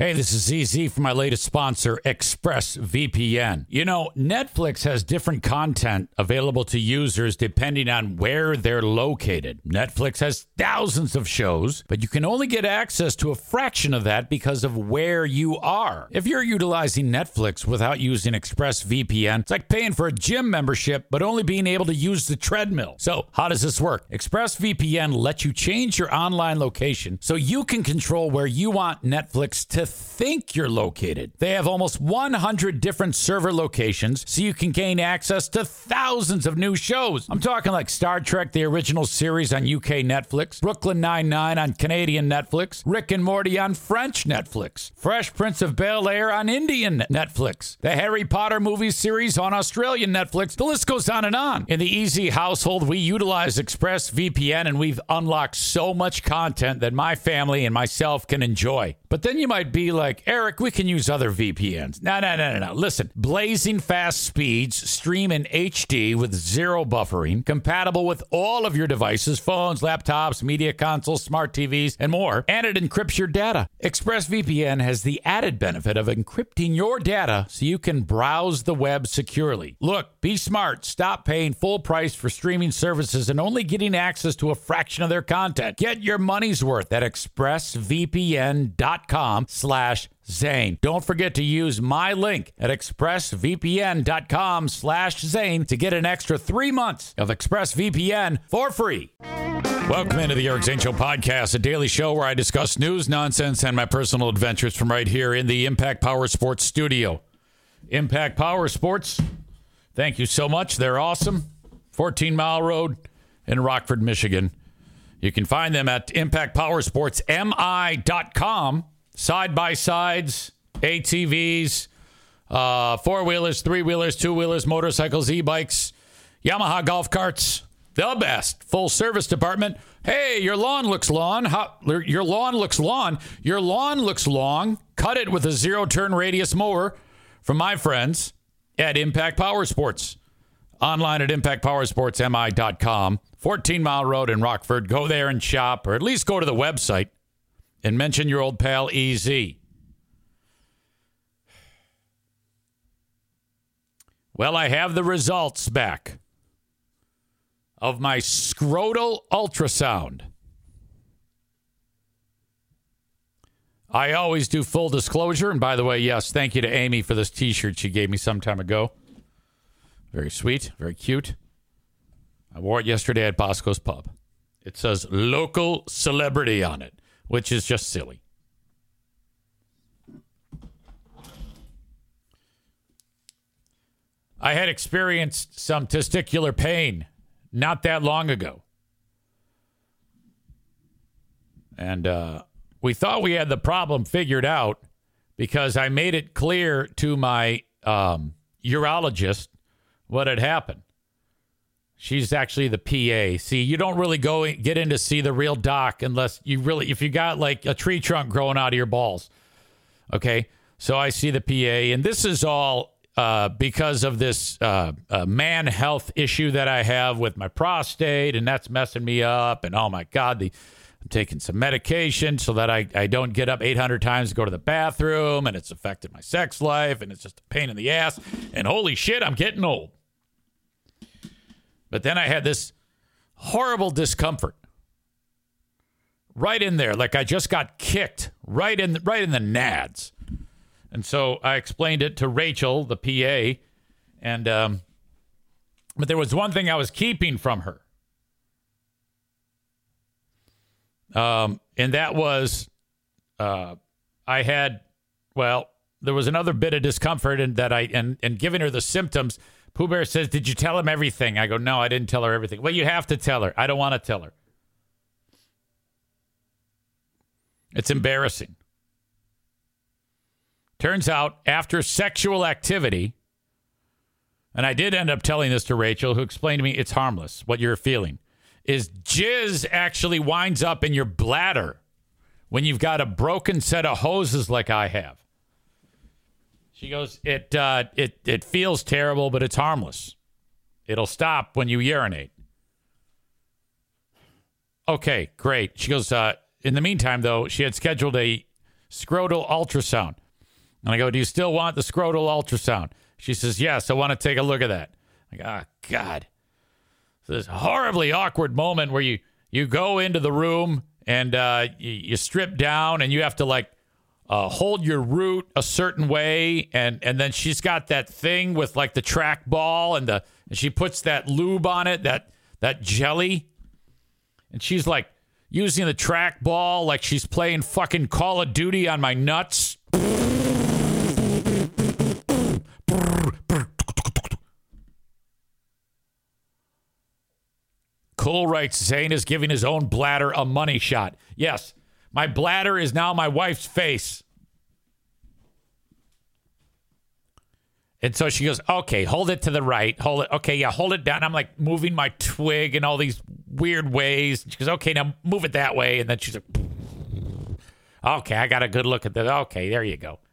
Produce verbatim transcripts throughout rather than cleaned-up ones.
Hey, this is Z Z from my latest sponsor, ExpressVPN. You know, Netflix has different content available to users depending on where they're located. Netflix has thousands of shows, but you can only get access to a fraction of that because of where you are. If you're utilizing Netflix without using ExpressVPN, it's like paying for a gym membership, but only being able to use the treadmill. So, how does this work? ExpressVPN lets you change your online location so you can control where you want Netflix to think you're located. They have almost one hundred different server locations, so you can gain access to thousands of new shows. I'm talking like Star Trek, the original series on U K Netflix, Brooklyn Nine-Nine on Canadian Netflix, Rick and Morty on French Netflix, Fresh Prince of Bel-Air on Indian Netflix, the Harry Potter movie series on Australian Netflix. The list goes on and on. In the Easy household, we utilize ExpressVPN, and we've unlocked so much content that my family and myself can enjoy. But then you might be like, Eric, we can use other V P Ns. No, no, no, no, no. Listen, blazing fast speeds, stream in H D with zero buffering, compatible with all of your devices, phones, laptops, media consoles, smart T Vs, and more, and it encrypts your data. ExpressVPN has the added benefit of encrypting your data so you can browse the web securely. Look, be smart. Stop paying full price for streaming services and only getting access to a fraction of their content. Get your money's worth at expressvpn.com slash Zane. Don't forget to use my link at expressvpn.com slash Zane to get an extra three months of ExpressVPN for free. Welcome into the Eric Zane Show podcast, a daily show where I discuss news, nonsense, and my personal adventures from right here in the Impact Power Sports studio. Impact Power Sports, thank you so much. They're awesome. fourteen Mile Road in Rockford, Michigan. You can find them at impact power sports m i dot com. Side-by-sides, A T Vs, uh, four-wheelers, three-wheelers, two-wheelers, motorcycles, e-bikes, Yamaha golf carts, the best full-service department. Hey, your lawn looks lawn. How, your lawn looks lawn. Your lawn looks long. Cut it with a zero-turn radius mower from my friends at Impact Power Sports. Online at impact power sports m i dot com. fourteen Mile Road in Rockford. Go there and shop, or at least go to the website and mention your old pal E Z. Well, I have the results back of my scrotal ultrasound. I always do full disclosure. And by the way, yes, thank you to Amy for this T-shirt she gave me some time ago. Very sweet, very cute. I wore it yesterday at Bosco's Pub. It says local celebrity on it, which is just silly. I had experienced some testicular pain not that long ago. And uh, we thought we had the problem figured out because I made it clear to my um, urologist what had happened. She's actually the P A. See, you don't really go in, get in to see the real doc unless you really, if you got like a tree trunk growing out of your balls. Okay. So I see the P A, and this is all uh, because of this uh, uh, man health issue that I have with my prostate, and that's messing me up. And oh my God, the, I'm taking some medication so that I, I don't get up eight hundred times to go to the bathroom, and it's affected my sex life, and it's just a pain in the ass. And holy shit, I'm getting old. But then I had this horrible discomfort right in there, like I just got kicked right in, right in the nads. And so I explained it to Rachel, the P A, and um, but there was one thing I was keeping from her, um, and that was uh, I had well, there was another bit of discomfort, and that I and and giving her the symptoms. Pooh Bear says, did you tell him everything? I go, no, I didn't tell her everything. Well, you have to tell her. I don't want to tell her. It's embarrassing. Turns out, after sexual activity, and I did end up telling this to Rachel, who explained to me it's harmless, what you're feeling, is jizz actually winds up in your bladder when you've got a broken set of hoses like I have. She goes, it uh, it it feels terrible, but it's harmless. It'll stop when you urinate. Okay, great. She goes, uh, in the meantime, though, she had scheduled a scrotal ultrasound. And I go, do you still want the scrotal ultrasound? She says, yes, I want to take a look at that. I go, oh, God. So this horribly awkward moment where you, you go into the room and uh, you, you strip down and you have to, like, uh, hold your root a certain way. And, and then she's got that thing with, like, the trackball and, the, and she puts that lube on it, that, that jelly. And she's, like, using the trackball like she's playing fucking Call of Duty on my nuts. Cole writes, Zane is giving his own bladder a money shot. Yes, my bladder is now my wife's face. And so she goes, okay, hold it to the right. Hold it. Okay, yeah, hold it down. I'm like moving my twig in all these weird ways. She goes, okay, now move it that way. And then she's like, okay, I got a good look at that. Okay, there you go.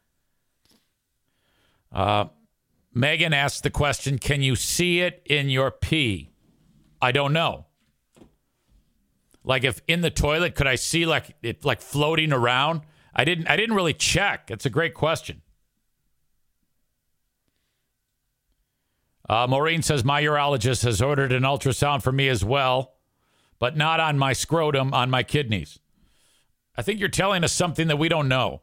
Uh, Megan asked the question, can you see it in your pee? I don't know. Like if in the toilet, could I see like it like floating around? I didn't I didn't really check. It's a great question. Uh, Maureen says my urologist has ordered an ultrasound for me as well, but not on my scrotum, on my kidneys. I think you're telling us something that we don't know.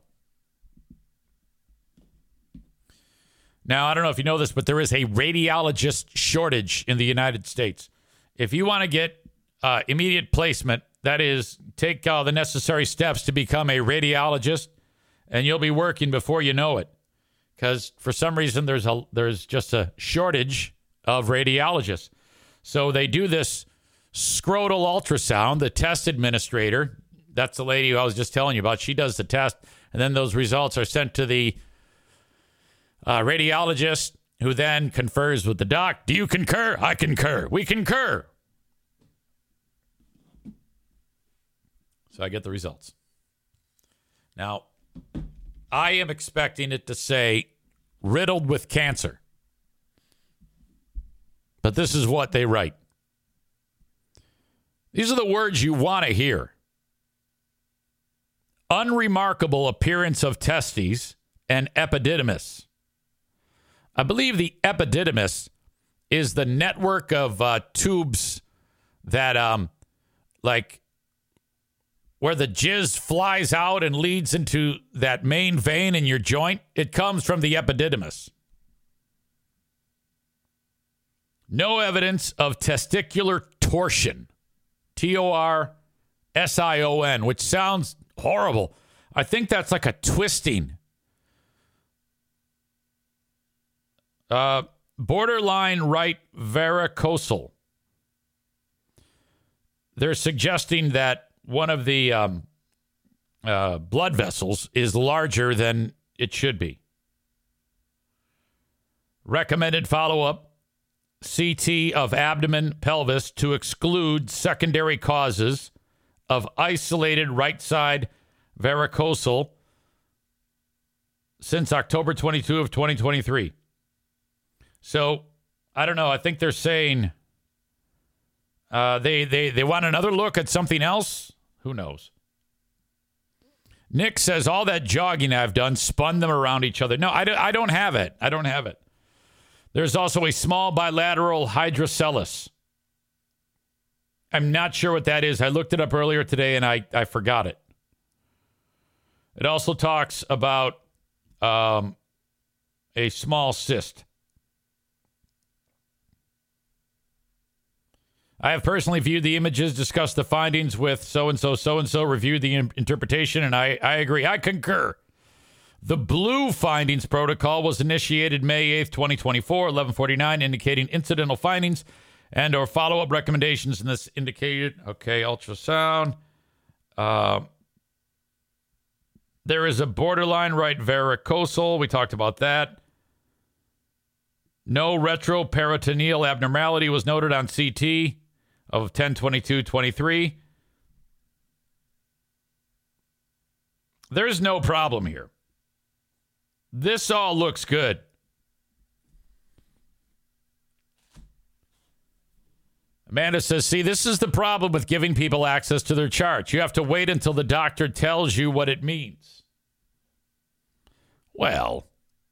Now, I don't know if you know this, but there is a radiologist shortage in the United States. If you want to get uh, immediate placement, that is, take uh, the necessary steps to become a radiologist, and you'll be working before you know it. Because for some reason, there's a there's just a shortage of radiologists. So they do this scrotal ultrasound. The test administrator, that's the lady who I was just telling you about, she does the test, and then those results are sent to the uh, radiologist, who then confers with the doc. Do you concur? I concur. We concur. So I get the results. Now, I am expecting it to say riddled with cancer. But this is what they write. These are the words you want to hear. Unremarkable appearance of testes and epididymis. I believe the epididymis is the network of uh, tubes that, um, like, where the jizz flies out and leads into that main vein in your joint. It comes from the epididymis. No evidence of testicular torsion. T O R S I O N, which sounds horrible. I think that's like a twisting. Uh, borderline right varicosal. They're suggesting that one of the um, uh, blood vessels is larger than it should be. Recommended follow-up, C T of abdomen, pelvis to exclude secondary causes of isolated right side varicosal since October twenty-second of twenty twenty-three. So, I don't know. I think they're saying uh, they, they, they want another look at something else. Who knows? Nick says, all that jogging I've done spun them around each other. No, I, do, I don't have it. I don't have it. There's also a small bilateral hydrocellus. I'm not sure what that is. I looked it up earlier today and I, I forgot it. It also talks about um, a small cyst. I have personally viewed the images, discussed the findings with so-and-so, so-and-so, reviewed the in- interpretation, and I, I agree. I concur. The blue findings protocol was initiated May eighth, twenty twenty-four, eleven forty-nine, indicating incidental findings and or follow-up recommendations in this indicated. Okay, ultrasound. Uh, there is a borderline right varicosal. We talked about that. No retroperitoneal abnormality was noted on C T of ten twenty-two twenty-three. There's no problem here. This all looks good. Amanda says, see, this is the problem with giving people access to their charts. You have to wait until the doctor tells you what it means. Well,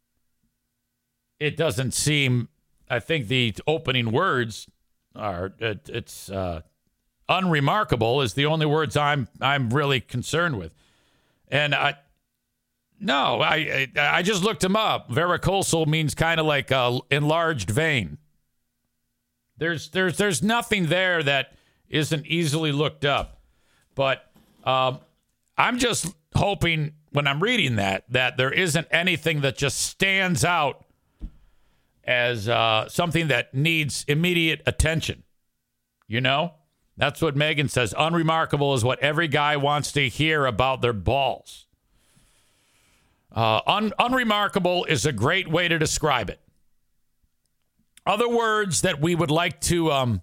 it doesn't seem, I think the opening words are, it, it's uh, unremarkable is the only words I'm I'm really concerned with. And I, no, I, I, I just looked them up. Varicosal means kind of like a enlarged vein. There's, there's, there's nothing there that isn't easily looked up. But um, I'm just hoping when I'm reading that, that there isn't anything that just stands out as uh, something that needs immediate attention. You know? That's what Megan says. Unremarkable is what every guy wants to hear about their balls. Uh, un- unremarkable is a great way to describe it. Other words that we would like to um,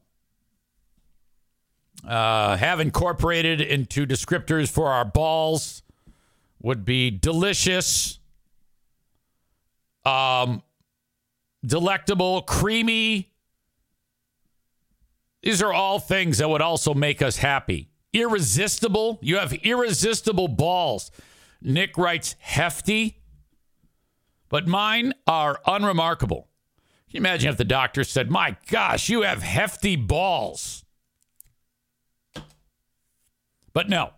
uh, have incorporated into descriptors for our balls would be delicious, um, delectable, creamy. These are all things that would also make us happy. Irresistible. You have irresistible balls. Nick writes hefty, but mine are unremarkable. Can you imagine if the doctor said, my gosh, you have hefty balls? But no.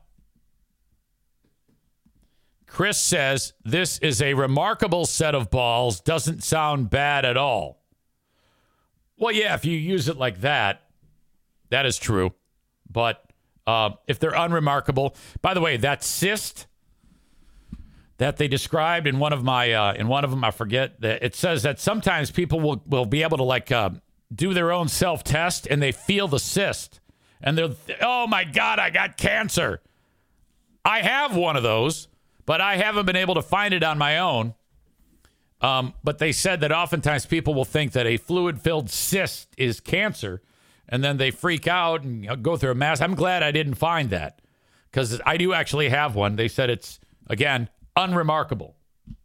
Chris says, this is a remarkable set of balls. Doesn't sound bad at all. Well, yeah, if you use it like that, that is true. But uh, if they're unremarkable, by the way, that cyst that they described in one of my uh, in one of them, I forget that it says that sometimes people will, will be able to like uh, do their own self-test and they feel the cyst and they're, oh my God, I got cancer. I have one of those, but I haven't been able to find it on my own. Um, but they said that oftentimes people will think that a fluid-filled cyst is cancer, and then they freak out and go through a mass. I'm glad I didn't find that because I do actually have one. They said it's, again, unremarkable.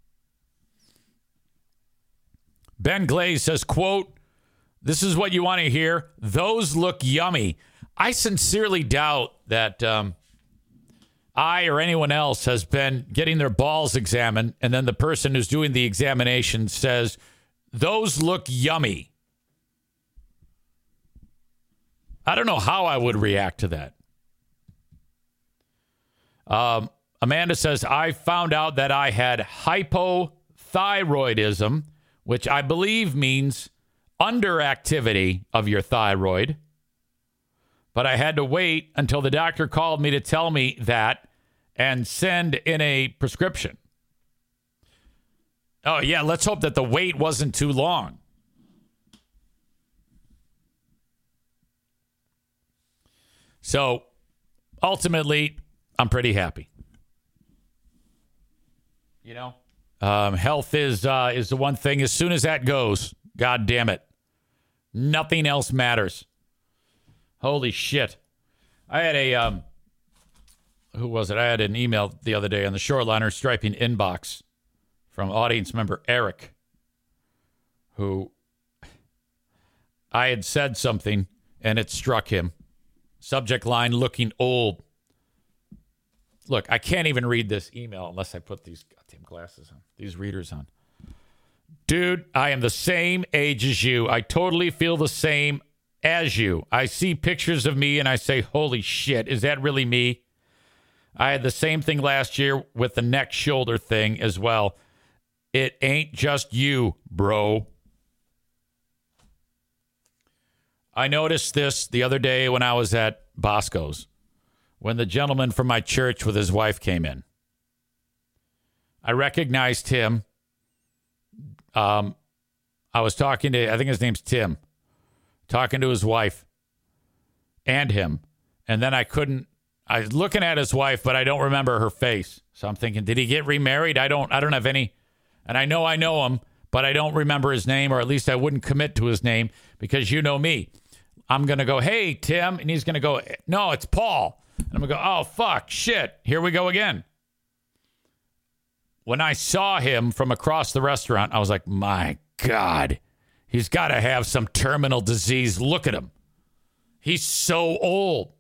Ben Glaze says, quote, this is what you want to hear. Those look yummy. I sincerely doubt that um, I or anyone else has been getting their balls examined, and then the person who's doing the examination says, those look yummy. I don't know how I would react to that. Um, Amanda says, I found out that I had hypothyroidism, which I believe means underactivity of your thyroid. But I had to wait until the doctor called me to tell me that and send in a prescription. Oh, yeah, let's hope that the wait wasn't too long. So, ultimately, I'm pretty happy. You know, um, health is uh, is the one thing. As soon as that goes, God damn it, nothing else matters. Holy shit! I had a um, who was it? I had an email the other day on the Shoreliner Striping inbox from audience member Eric, who I had said something and it struck him. Subject line: looking old. Look, I can't even read this email unless I put these goddamn glasses on, these readers on. Dude, I am the same age as you. I totally feel the same as you. I see pictures of me and I say, holy shit, is that really me? I had the same thing last year with the neck shoulder thing as well. It ain't just you, bro. I noticed this the other day when I was at Bosco's, when the gentleman from my church with his wife came in. I recognized him. Um, I was talking to, I think his name's Tim, talking to his wife and him. And then I couldn't, I was looking at his wife, but I don't remember her face. So I'm thinking, did he get remarried? I don't, I don't have any, and I know I know him, but I don't remember his name, or at least I wouldn't commit to his name because you know me. I'm going to go, hey, Tim. And he's going to go, no, it's Paul. And I'm going to go, oh, fuck, shit. Here we go again. When I saw him from across the restaurant, I was like, my God, he's got to have some terminal disease. Look at him. He's so old.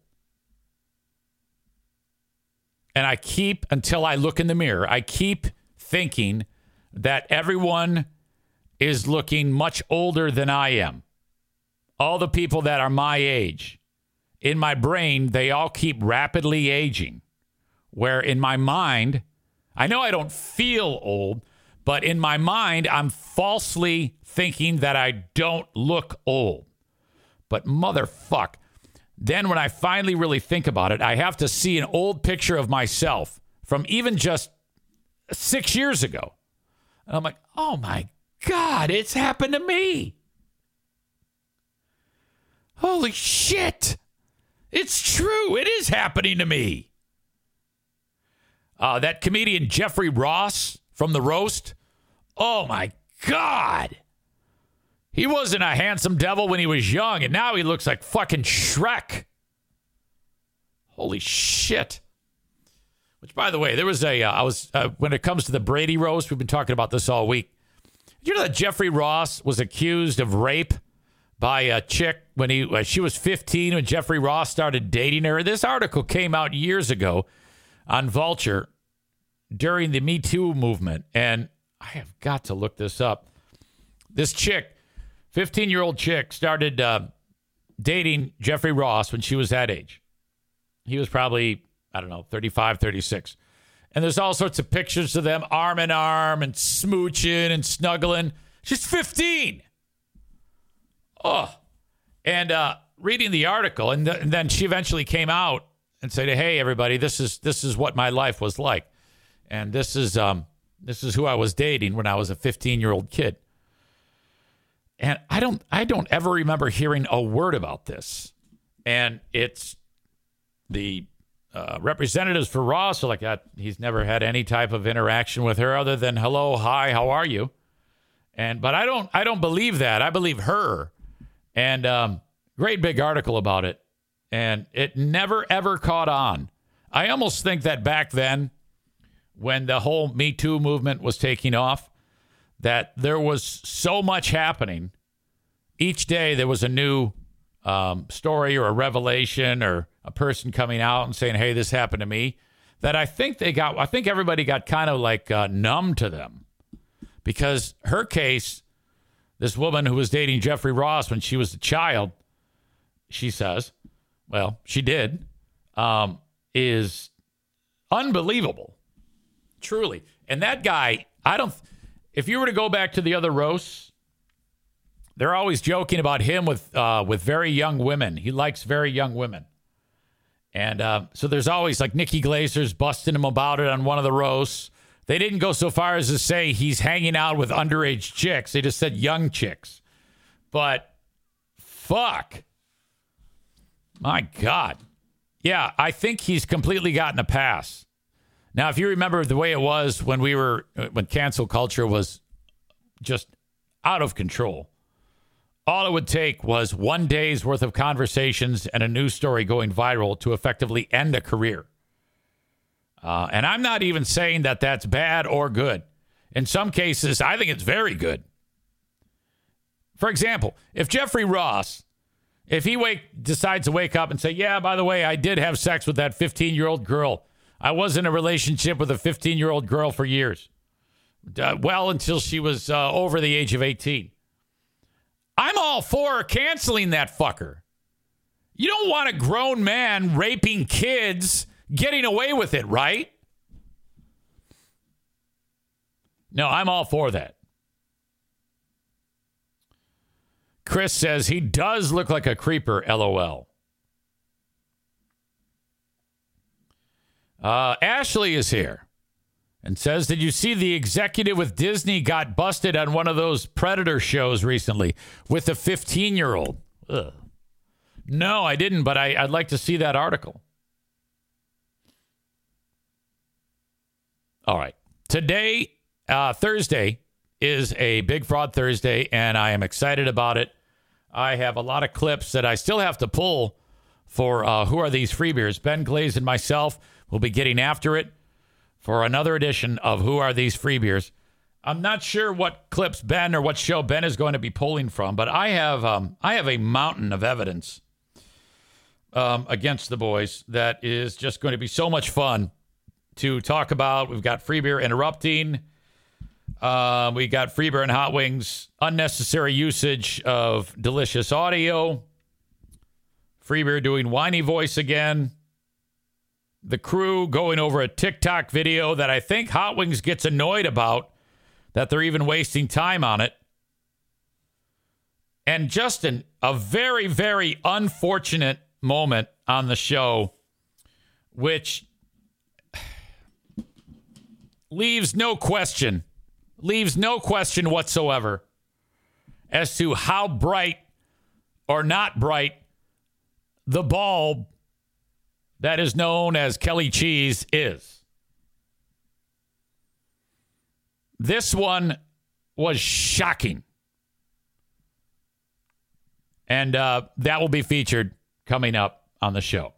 And I keep, until I look in the mirror, I keep thinking that everyone is looking much older than I am. All the people that are my age, in my brain, they all keep rapidly aging. Where in my mind, I know I don't feel old, but in my mind, I'm falsely thinking that I don't look old. But motherfuck, then when I finally really think about it, I have to see an old picture of myself from even just six years ago. And I'm like, oh my God, it's happened to me. Holy shit. It's true. It is happening to me. Uh, that comedian Jeffrey Ross from The Roast. Oh my God. He wasn't a handsome devil when he was young, and now he looks like fucking Shrek. Holy shit. Which, by the way, there was a, uh, I was, uh, when it comes to the Brady roast, we've been talking about this all week. Did you know that Jeffrey Ross was accused of rape by a chick when he, uh, she was fifteen when Jeffrey Ross started dating her? This article came out years ago on Vulture during the Me Too movement, and I have got to look this up. This chick, fifteen-year-old chick, started uh, dating Jeffrey Ross when she was that age. He was probably, I don't know, thirty-five, thirty-six. And there's all sorts of pictures of them arm in arm and smooching and snuggling. She's fifteen. Oh. And uh, reading the article, and, th- and then she eventually came out and said, hey, everybody, this is this is what my life was like. And this is um this is who I was dating when I was a fifteen-year-old kid. And I don't I don't ever remember hearing a word about this. And it's the uh, representatives for Ross are like, that. He's never had any type of interaction with her other than hello, hi, how are you? And but I don't I don't believe that. I believe her. And um, great big article about it. And it never, ever caught on. I almost think that back then, when the whole Me Too movement was taking off, that there was so much happening. Each day there was a new um, story or a revelation or a person coming out and saying, hey, this happened to me, that I think they got, I think everybody got kind of like uh, numb to them. Because her case, this woman who was dating Jeffrey Ross when she was a child, she says, well, she did, um, is unbelievable. Truly. And that guy, I don't, if you were to go back to the other roasts, they're always joking about him with uh, with very young women. He likes very young women. And uh, so there's always like Nikki Glazer's busting him about it on one of the roasts. They didn't go so far as to say he's hanging out with underage chicks. They just said young chicks. But fuck. My God. Yeah, I think he's completely gotten a pass. Now, if you remember the way it was when we were, when cancel culture was just out of control, all it would take was one day's worth of conversations and a news story going viral to effectively end a career. Uh, and I'm not even saying that that's bad or good. In some cases, I think it's very good. For example, if Jeffrey Ross, if he wake decides to wake up and say, yeah, by the way, I did have sex with that fifteen-year-old girl. I was in a relationship with a fifteen-year-old girl for years. Uh, well, until she was uh, over the age of eighteen. I'm all for canceling that fucker. You don't want a grown man raping kids getting away with it, right? No, I'm all for that. Chris says he does look like a creeper, LOL. Uh, Ashley is here and says, did you see the executive with Disney got busted on one of those Predator shows recently with a fifteen-year-old? Ugh. No, I didn't, but I, I'd like to see that article. All right. Today, uh, Thursday, is a Big Fraud Thursday, and I am excited about it. I have a lot of clips that I still have to pull for uh, Who Are These Free Beers? Ben Glaze and myself will be getting after it for another edition of Who Are These Free Beers? I'm not sure what clips Ben or what show Ben is going to be pulling from, but I have um, I have a mountain of evidence um, against the boys that is just going to be so much fun to talk about. We've got Free Beer Interrupting. Uh, we got Freeber and Hot Wings. Unnecessary usage of delicious audio. Freeber doing whiny voice again. The crew going over a TikTok video that I think Hot Wings gets annoyed about, that they're even wasting time on it. And just an, a very, very unfortunate moment on the show, which leaves no question, leaves no question whatsoever as to how bright or not bright the bulb that is known as Kelly Cheese is. This one was shocking. And uh, that will be featured coming up on the show.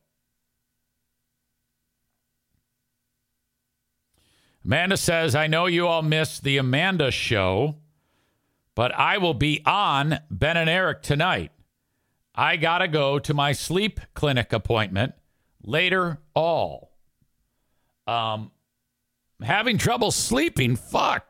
Amanda says, I know you all missed the Amanda show, but I will be on Ben and Eric tonight. I got to go to my sleep clinic appointment later all. Um, having trouble sleeping? Fuck.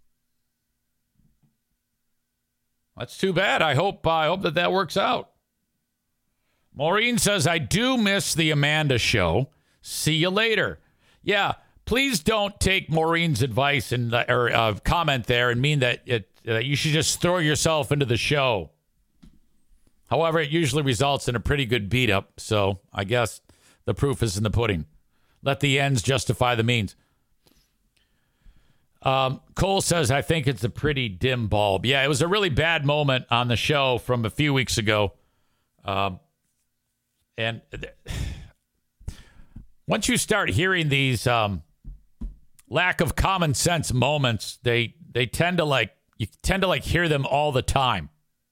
That's too bad. I hope, uh, I hope that that works out. Maureen says, I do miss the Amanda show. See you later. Yeah, please don't take Maureen's advice and or uh, comment there and mean that it, uh, you should just throw yourself into the show. However, it usually results in a pretty good beat up. So I guess the proof is in the pudding. Let the ends justify the means. Um, Cole says, I think it's a pretty dim bulb. Yeah, it was a really bad moment on the show from a few weeks ago. Um, and th- once you start hearing these um, lack of common sense moments, they they tend to like you tend to like hear them all the time.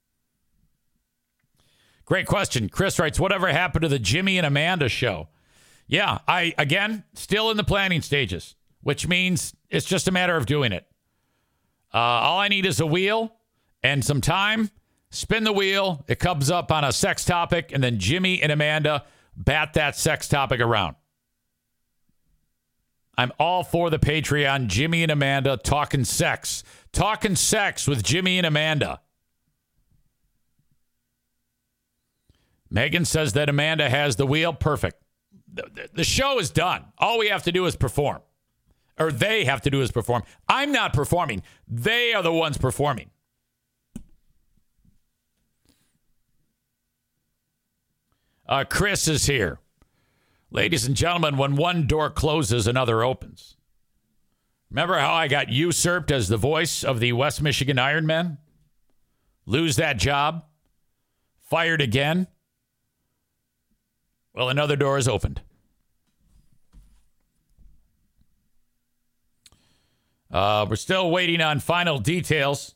Great question. Chris writes, whatever happened to the Jimmy and Amanda show? Yeah, I, again, still in the planning stages, which means it's just a matter of doing it. Uh, all I need is a wheel and some time. Spin the wheel. It comes up on a sex topic, and then Jimmy and Amanda bat that sex topic around. I'm all for the Patreon, Jimmy and Amanda talking sex. Talking sex with Jimmy and Amanda. Megan says that Amanda has the wheel. Perfect. The, the show is done. All we have to do is perform. Or they have to do is perform. I'm not performing. They are the ones performing. Uh, Chris is here. Ladies and gentlemen, when one door closes, another opens. Remember how I got usurped as the voice of the West Michigan Ironmen? Lose that job? Fired again? Well, another door is opened. Uh, we're still waiting on final details.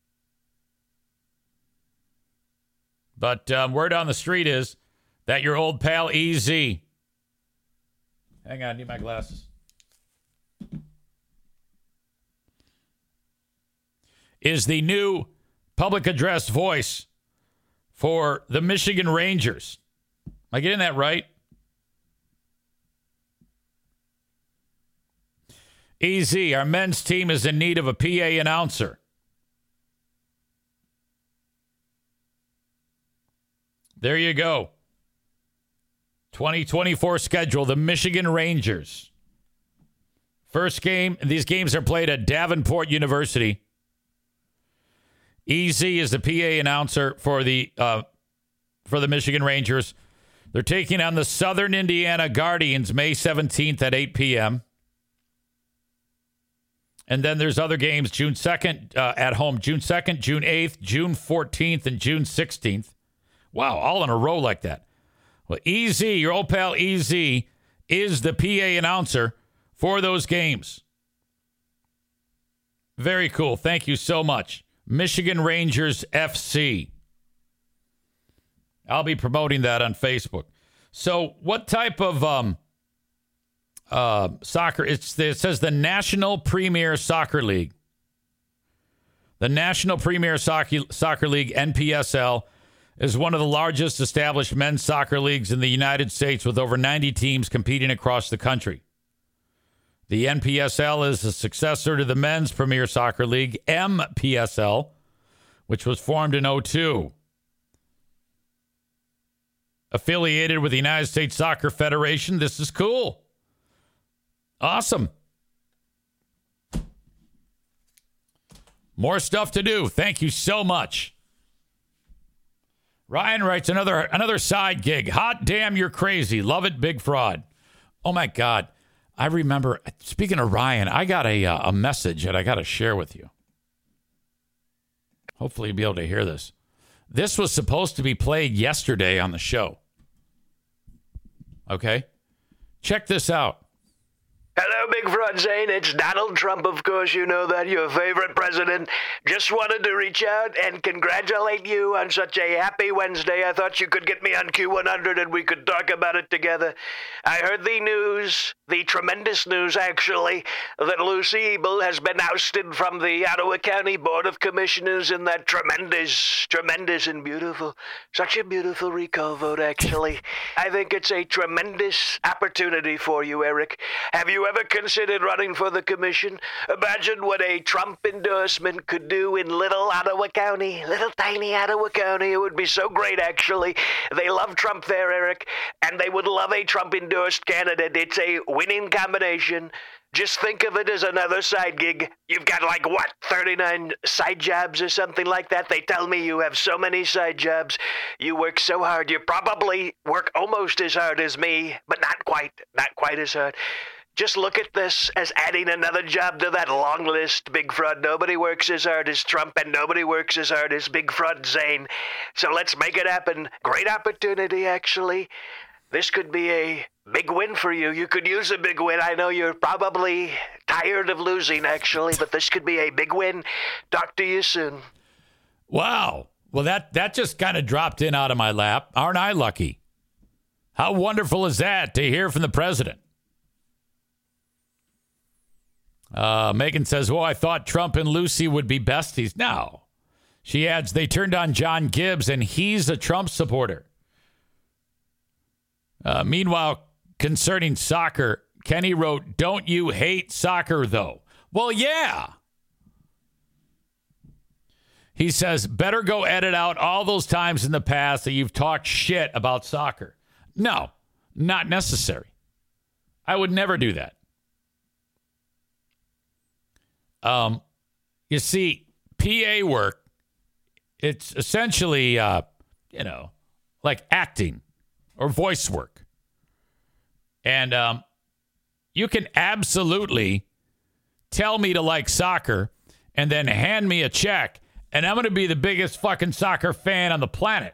But um, word on the street is that your old pal E Z. Hang on, I need my glasses. Is the new public address voice for the Michigan Rangers. Am I getting that right? E Z, our men's team is in need of a P A announcer. There you go. twenty twenty-four schedule, the Michigan Rangers. First game, these games are played at Davenport University. E Z is the P A announcer for the uh, for the Michigan Rangers. They're taking on the Southern Indiana Guardians May seventeenth at eight p.m. And then there's other games June second uh, at home, June second, June eighth, June fourteenth, and June sixteenth. Wow, all in a row like that. Well, E Z, your old pal E Z, is the P A announcer for those games. Very cool. Thank you so much. Michigan Rangers F C. I'll be promoting that on Facebook. So what type of um, uh, soccer? It's it says the National Premier Soccer League. The National Premier Soccer, Soccer League, N P S L, is one of the largest established men's soccer leagues in the United States with over ninety teams competing across the country. The N P S L is a successor to the Men's Premier Soccer League, M P S L, which was formed in oh two. Affiliated with the United States Soccer Federation. This is cool. Awesome. More stuff to do. Thank you so much. Ryan writes another another side gig. Hot damn, you're crazy. Love it, Big Fraud. Oh, my God. I remember, speaking of Ryan, I got a, uh, a message that I got to share with you. Hopefully you'll be able to hear this. This was supposed to be played yesterday on the show. Okay? Check this out. Hello, Big Fraud Zane. It's Donald Trump, of course. You know that, your favorite president. Just wanted to reach out and congratulate you on such a happy Wednesday. I thought you could get me on Q one hundred and we could talk about it together. I heard the news, the tremendous news, actually, that Lucy Ebel has been ousted from the Ottawa County Board of Commissioners in that tremendous, tremendous and beautiful, such a beautiful recall vote, actually. I think it's a tremendous opportunity for you, Eric. Have you ever considered running for the commission? Imagine what a Trump endorsement could do in little Ottawa County, little tiny Ottawa County. It would be so great, actually. They love Trump there, Eric, and they would love a Trump-endorsed candidate. It's a winning combination. Just think of it as another side gig. You've got like, what, thirty-nine side jobs or something like that? They tell me you have so many side jobs. You work so hard. You probably work almost as hard as me, but not quite, not quite as hard. Just look at this as adding another job to that long list, Big Fraud. Nobody works as hard as Trump, and nobody works as hard as Big Fraud Zane. So let's make it happen. Great opportunity, actually. This could be a big win for you. You could use a big win. I know you're probably tired of losing, actually, but this could be a big win. Talk to you soon. Wow. Well, that, that just kind of dropped in out of my lap. Aren't I lucky? How wonderful is that to hear from the president? Uh, Megan says, well, I thought Trump and Lucy would be besties. No. She adds, they turned on John Gibbs, and he's a Trump supporter. Uh, meanwhile, concerning soccer, Kenny wrote, don't you hate soccer, though? Well, yeah. He says, better go edit out all those times in the past that you've talked shit about soccer. No, not necessary. I would never do that. Um, you see, P A work, it's essentially, uh, you know, like acting or voice work. And um, you can absolutely tell me to like soccer and then hand me a check, and I'm going to be the biggest fucking soccer fan on the planet.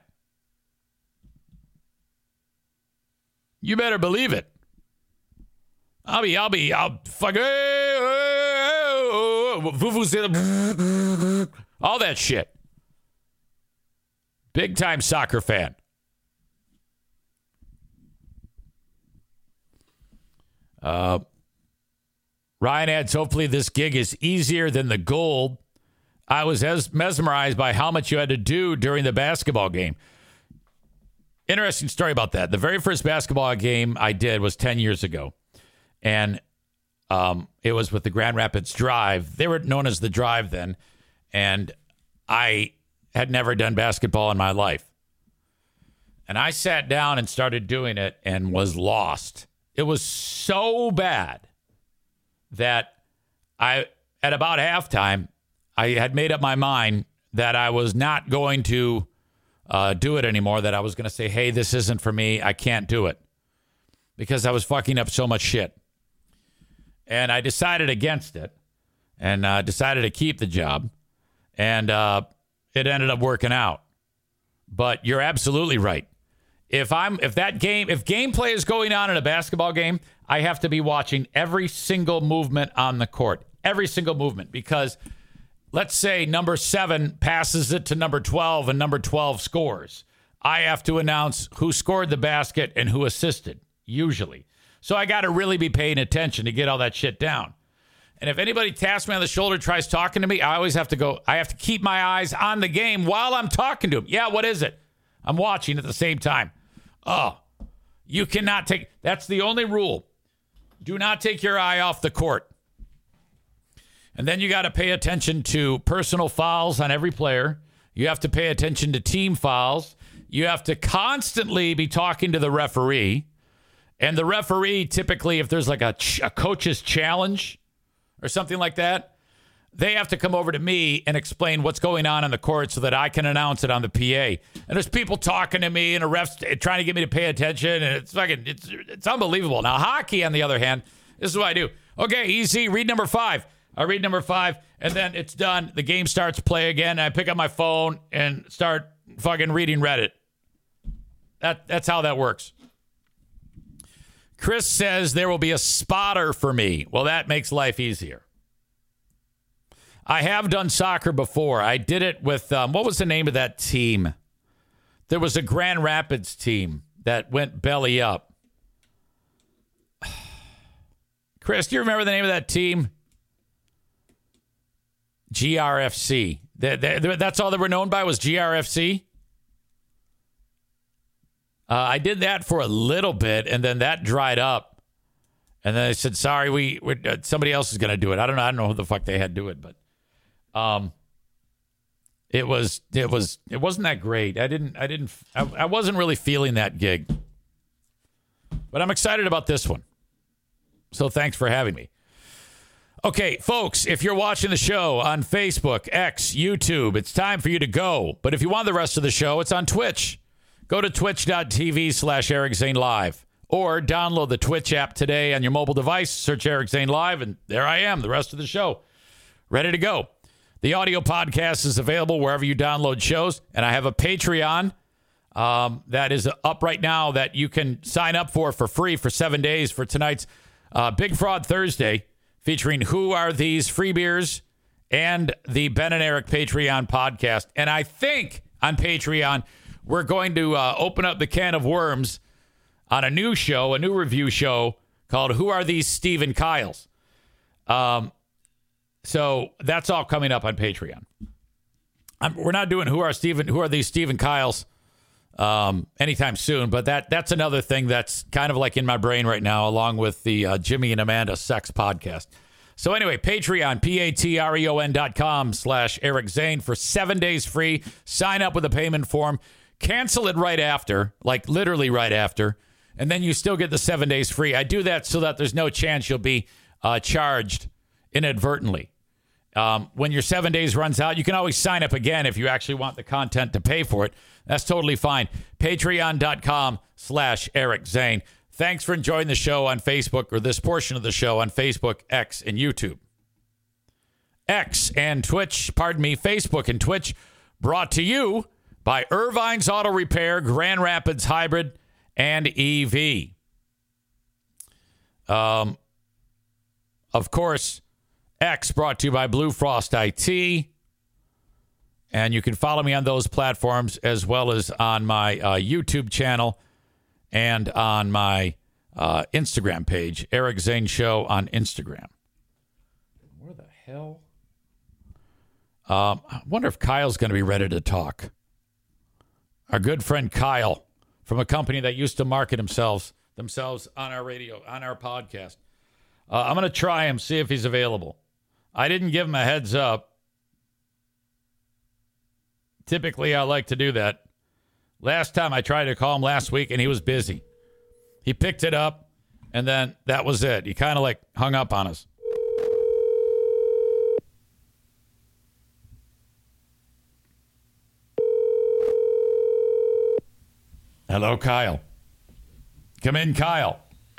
You better believe it. I'll be, I'll be, I'll fucking, all that shit. Big time soccer fan. Uh, Ryan adds, hopefully this gig is easier than the gold. I was as mesmerized by how much you had to do during the basketball game. Interesting story about that. The very first basketball game I did was ten years ago. And um, it was with the Grand Rapids Drive. They were known as the Drive then. And I had never done basketball in my life. And I sat down and started doing it and was lost. It was so bad that I, at about halftime, I had made up my mind that I was not going to uh, do it anymore, that I was going to say, hey, this isn't for me. I can't do it. Because I was fucking up so much shit. And I decided against it and uh, decided to keep the job. And uh, it ended up working out. But you're absolutely right. If I'm if that game, if gameplay is going on in a basketball game, I have to be watching every single movement on the court. Every single movement. Because let's say number seven passes it to number twelve and number twelve scores. I have to announce who scored the basket and who assisted, usually. So I got to really be paying attention to get all that shit down. And if anybody taps me on the shoulder, tries talking to me, I always have to go, I have to keep my eyes on the game while I'm talking to him. Yeah, what is it? I'm watching at the same time. Oh, you cannot take, that's the only rule. Do not take your eye off the court. And then you got to pay attention to personal fouls on every player. You have to pay attention to team fouls. You have to constantly be talking to the referee. And the referee, typically, if there's like a, ch- a coach's challenge or something like that, they have to come over to me and explain what's going on on the court so that I can announce it on the P A. And there's people talking to me and a ref's trying to get me to pay attention. And it's fucking, it's, it's unbelievable. Now, hockey, on the other hand, this is what I do. Okay, easy. Read number five. I read number five, and then it's done. The game starts, play again. And I pick up my phone and start fucking reading Reddit. That That's how that works. Chris says there will be a spotter for me. Well, that makes life easier. I have done soccer before. I did it with, um, what was the name of that team? There was a Grand Rapids team that went belly up. Chris, do you remember the name of that team? G R F C. That's all they were known by was G R F C? Uh, I did that for a little bit, and then that dried up. And then I said, sorry, we we uh, somebody else is going to do it. I don't know. I don't know who the fuck they had do it, but um, it was it was it wasn't that great. I didn't I didn't I, I wasn't really feeling that gig. But I'm excited about this one. So thanks for having me. Okay, folks, if you're watching the show on Facebook, X, YouTube, it's time for you to go. But if you want the rest of the show, it's on Twitch. Go to twitch.tv slash Eric Zane Live or download the Twitch app today on your mobile device. Search Eric Zane Live, and there I am, the rest of the show, ready to go. The audio podcast is available wherever you download shows, and I have a Patreon um, that is up right now that you can sign up for for free for seven days for tonight's uh, Big Fraud Thursday, featuring Who Are These Free Beers and the Ben and Eric Patreon podcast. And I think on Patreon, we're going to uh, open up the can of worms on a new show, a new review show called Who Are These Stephen Kyles? Um, so that's all coming up on Patreon. I'm, we're not doing Who Are Stephen, Who Are These Stephen Kyles um, anytime soon, but that that's another thing that's kind of like in my brain right now, along with the uh, Jimmy and Amanda Sex podcast. So anyway, Patreon, P-A-T-R-E-O-N dot com slash Eric Zane for seven days free. Sign up with a payment form. Cancel it right after, like literally right after, and then you still get the seven days free. I do that so that there's no chance you'll be uh, charged inadvertently. Um, when your seven days runs out, you can always sign up again if you actually want the content to pay for it. That's totally fine. Patreon.com slash Eric Zane. Thanks for enjoying the show on Facebook, or this portion of the show on Facebook, X, and YouTube. X and Twitch, pardon me, Facebook and Twitch, brought to you by Irvine's Auto Repair, Grand Rapids Hybrid, and E V. Um, of course, X brought to you by Blue Frost I T. And you can follow me on those platforms as well as on my uh, YouTube channel and on my uh, Instagram page, Eric Zane Show on Instagram. Where the hell? Um, I wonder if Kyle's going to be ready to talk. Our good friend Kyle from a company that used to market themselves themselves on our radio, on our podcast. Uh, I'm going to try him, see if he's available. I didn't give him a heads up. Typically, I like to do that. Last time I tried to call him last week, and he was busy. He picked it up, and then that was it. He kind of like hung up on us. Hello, Kyle. Come in, Kyle.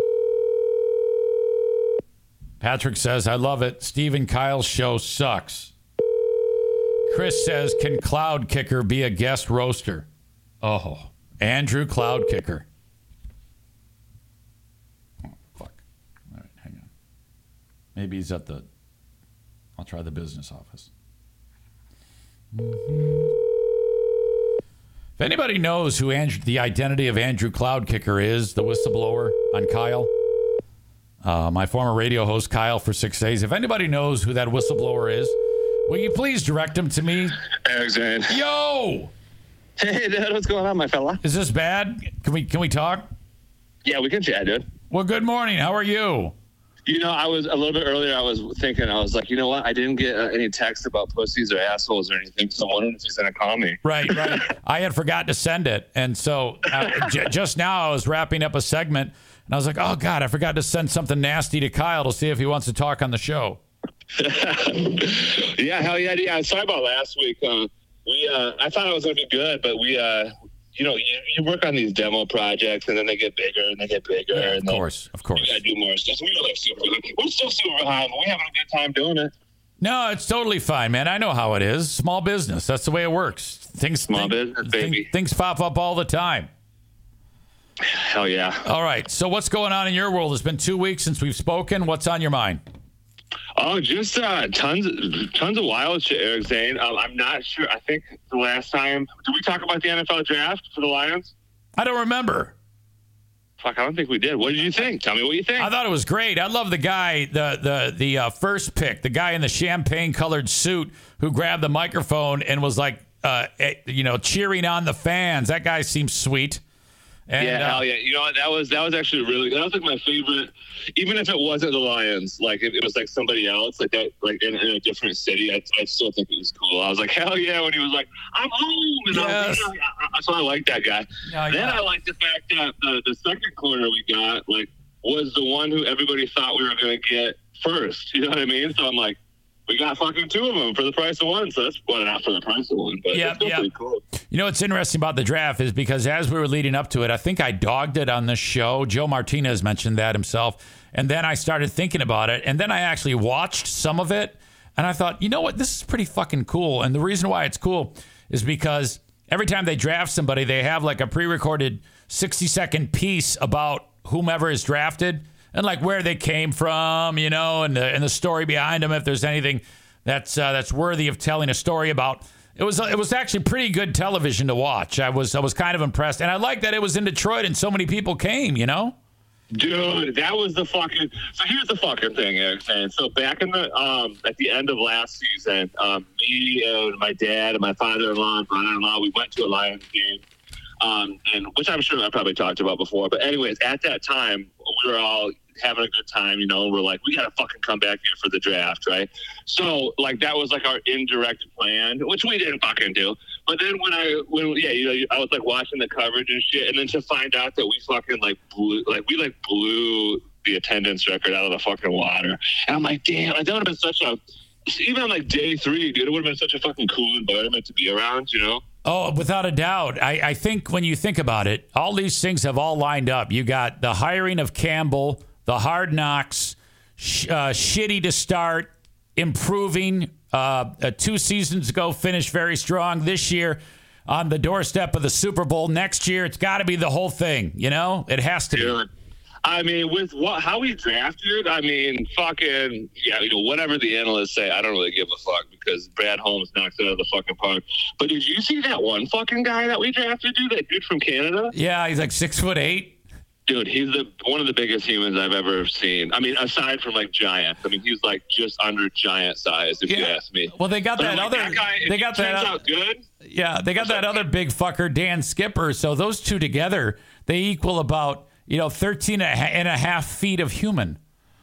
Patrick says, I love it. Stephen Kyle's show sucks. Chris says, can Cloud Kicker be a guest roaster? Oh, Andrew Cloud Kicker. Oh, fuck. All right, hang on. Maybe he's at the... I'll try the business office. Mm-hmm. If anybody knows who Andrew, the identity of Andrew Cloud Kicker is, the whistleblower on Kyle, uh, my former radio host, Kyle, for six days. If anybody knows who that whistleblower is, will you please direct him to me? Eric Zane. Yo! Hey, dude, what's going on, my fella? Is this bad? Can we can we talk? Yeah, we can chat, dude. Well, good morning. How are you? You know, I was a little bit earlier. I was thinking, I was like, you know what? I didn't get uh, any text about pussies or assholes or anything. So I'm wondering if he's gonna call me. Right, right. I had forgotten to send it, and so uh, j- just now I was wrapping up a segment, and I was like, oh God, I forgot to send something nasty to Kyle to see if he wants to talk on the show. yeah, hell yeah, yeah. Sorry about last week. Uh, we, uh, I thought it was gonna be good, but we, uh, you know, you, you work on these demo projects, and then they get bigger, and they get bigger. Yeah, and of course, of course. We gotta do more stuff. We were like super. We're still super behind, but we're having a good time doing it. No, it's totally fine, man. I know how it is. Small business. That's the way it works. Things, Small thing, business, baby. Thing, things pop up all the time. Hell yeah. All right. So what's going on in your world? It's been two weeks since we've spoken. What's on your mind? Oh, just uh, tons, tons of wild shit, Eric Zane. Um, I'm not sure. I think the last time, did we talk about the N F L draft for the Lions? I don't remember. Fuck, I don't think we did. What did you think? Tell me what you think. I thought it was great. I love the guy, the the the uh, first pick, the guy in the champagne-colored suit who grabbed the microphone and was like, uh, you know, cheering on the fans. That guy seems sweet. And, yeah, uh, hell yeah. You know what? That was that was actually really that was like my favorite. Even if it wasn't the Lions, like if it was like somebody else, like that, like in, in a different city, I, I still think it was cool. I was like, hell yeah, when he was like, I'm home. And Yes. I was like, I, I, so I like that guy. Yeah, then yeah. I like the fact that uh, the second corner we got like was the one who everybody thought we were going to get first. You know what I mean? So I'm like, we got fucking two of them for the price of one. So that's well, not for the price of one, but Yeah, it's still yeah. pretty cool. You know what's interesting about the draft is because as we were leading up to it, I think I dogged it on this show. Joe Martinez mentioned that himself. And then I started thinking about it. And then I actually watched some of it. And I thought, you know what? This is pretty fucking cool. And the reason why it's cool is because every time they draft somebody, they have like a pre-recorded sixty second piece about whomever is drafted and like where they came from, you know, and the, and the story behind them. If there's anything that's uh, that's worthy of telling a story about. It was it was actually pretty good television to watch. I was I was kind of impressed, and I like that it was in Detroit and so many people came. You know, Dude, that was the fucking. So here's the fucking thing, Eric. Saying so back in the um at the end of last season, um me and my dad and my father-in-law and brother-in-law, we went to a Lions game, um and which I'm sure I probably talked about before. But anyways, at that time, we were all having a good time, you know. We're like, we gotta fucking come back here for the draft, right? So like that was like our indirect plan, which we didn't fucking do. But then when I when yeah, you know, I was like watching the coverage and shit, and then to find out that we fucking like blew like we like blew the attendance record out of the fucking water, and I'm like, damn, like, that would have been such a even on like day three, dude, it would have been such a fucking cool environment to be around, you know. Oh, without a doubt. I, I think when you think about it, all these things have all lined up. You got the hiring of Campbell, the Hard Knocks, sh- uh, shitty to start, improving. Uh, uh, two seasons ago, finished very strong. This year, on the doorstep of the Super Bowl. Next year, it's got to be the whole thing. You know, it has to Dude, be. I mean, with what how we drafted, I mean, fucking yeah, you know, whatever the analysts say, I don't really give a fuck because Brad Holmes knocks it out of the fucking park. But did you see that one fucking guy that we drafted, dude? That dude from Canada? Yeah, he's like six foot eight. Dude, he's the one of the biggest humans I've ever seen. I mean, aside from like giants. I mean, he's like just under giant size, if you Yeah. ask me. Well, they got But that I'm like, other. that guy, if they he got that. turns o- out good. Yeah, they got that other big fucker, Dan Skipper. So those two together, they equal about, you know, thirteen and a half feet of human.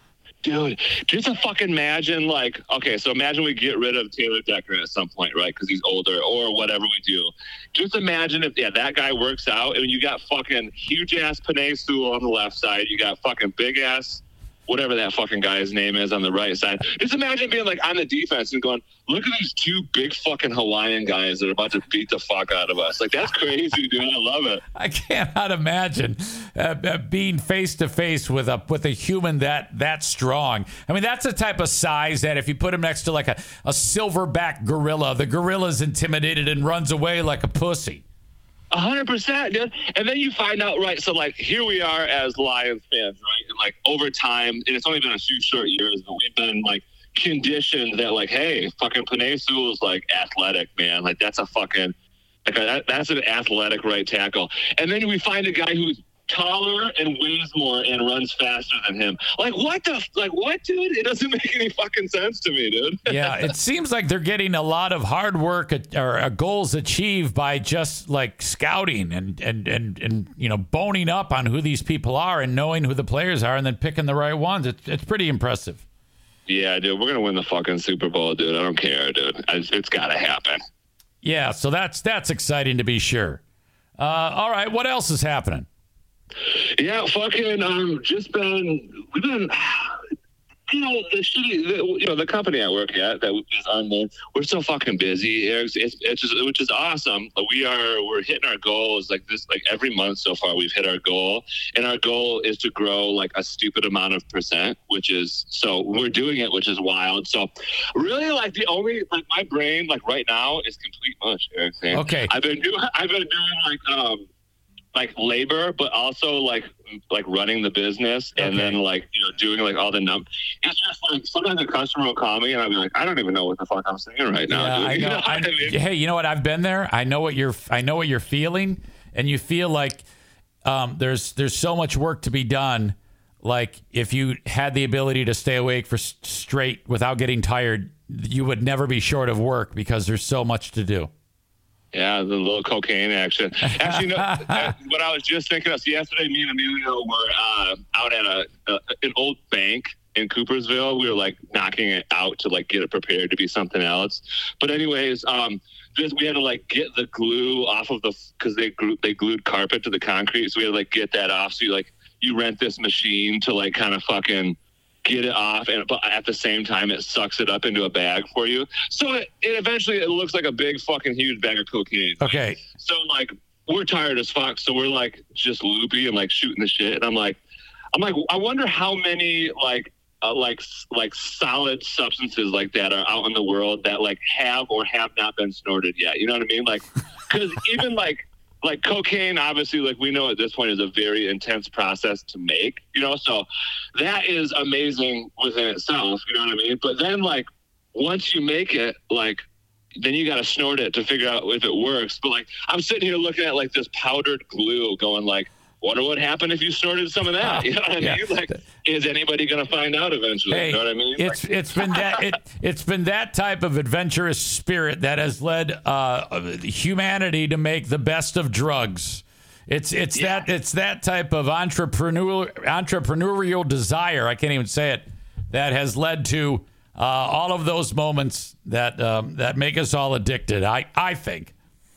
Dude, just to fucking imagine, like, okay, so imagine we get rid of Taylor Decker at some point, right? Because he's older or whatever we do. Just imagine if, yeah, that guy works out and you got fucking huge ass Panay Sewell on the left side. You got fucking big ass, whatever that fucking guy's name is on the right side. Just imagine being like on the defense and going, look at these two big fucking Hawaiian guys that are about to beat the fuck out of us. Like, that's crazy, dude. I love it. I cannot imagine uh, uh, being face to face with a with a human that that strong. I mean, that's the type of size that if you put him next to like a, a silverback gorilla, the gorilla's intimidated and runs away like a pussy. A hundred percent, dude. And then you find out, right? So, like, here we are as Lions fans, right? And like over time, and it's only been a few short years, but we've been like conditioned that, like, hey, fucking Panay Sewell is like athletic, man. Like, that's a fucking like a, that, that's an athletic right tackle. And then we find a guy who's taller and weighs more and runs faster than him. Like, what the, like, what, dude? It doesn't make any fucking sense to me, dude. Yeah, it seems like they're getting a lot of hard work at, or uh, goals achieved by just like scouting and, and, and, and, you know, boning up on who these people are and knowing who the players are and then picking the right ones. It's, it's pretty impressive. Yeah, dude, we're going to win the fucking Super Bowl, dude. I don't care, dude. It's, it's got to happen. Yeah, so that's, that's exciting to be sure. Uh, all right, what else is happening? Yeah, fucking, um, just been, we've been, you know, the shitty, the, you know, the company I work at that is on there, we're so fucking busy. It's, it's, it's just, which is awesome. We are, we're hitting our goals like this, like every month so far we've hit our goal. And our goal is to grow like a stupid amount of percent, which is, so we're doing it, which is wild. So really like the only, like my brain, like right now is complete mush. You know what I'm saying? Okay. I've been doing, I've been doing like, um, like labor, but also like like running the business and okay. then like, you know, doing like all the num. It's just like sometimes a customer will call me and I'll be like, I don't even know what the fuck I'm saying right now. Yeah, dude. I know. You know what I, I mean? Hey, you know what? I've been there. I know what you're. I know what you're feeling, and you feel like um, there's there's so much work to be done. Like if you had the ability to stay awake for s- straight without getting tired, you would never be short of work because there's so much to do. Yeah, the little cocaine action. Actually, no, uh, what I was just thinking of, so yesterday, me and Emilio were uh, out at a, a an old bank in Coopersville. We were like knocking it out to like get it prepared to be something else. But anyways, um, this, we had to like get the glue off of the, because they glued, they glued carpet to the concrete. So we had to like get that off. So you like, you rent this machine to like kind of fucking get it off, and but at the same time it sucks it up into a bag for you, so it, it eventually it looks like a big fucking huge bag of cocaine. Okay, so like we're tired as fuck, so we're like just loopy and like shooting the shit, and I'm like I'm like I wonder how many like uh, like like solid substances like that are out in the world that like have or have not been snorted yet, you know what I mean? Like, because even like like cocaine, obviously, like we know at this point is a very intense process to make, you know, so that is amazing within itself, you know what I mean? But then like once you make it, like then you got to snort it to figure out if it works. But like I'm sitting here looking at like this powdered glue going like, wonder what happened if you snorted some of that. You know what I yeah. mean? Like, is anybody going to find out eventually? Hey, you know what I mean? It's like, it's been that it it's been that type of adventurous spirit that has led uh, humanity to make the best of drugs. It's it's yeah. that it's that type of entrepreneurial entrepreneurial desire. I can't even say it. That has led to uh, all of those moments that um, that make us all addicted. I I think.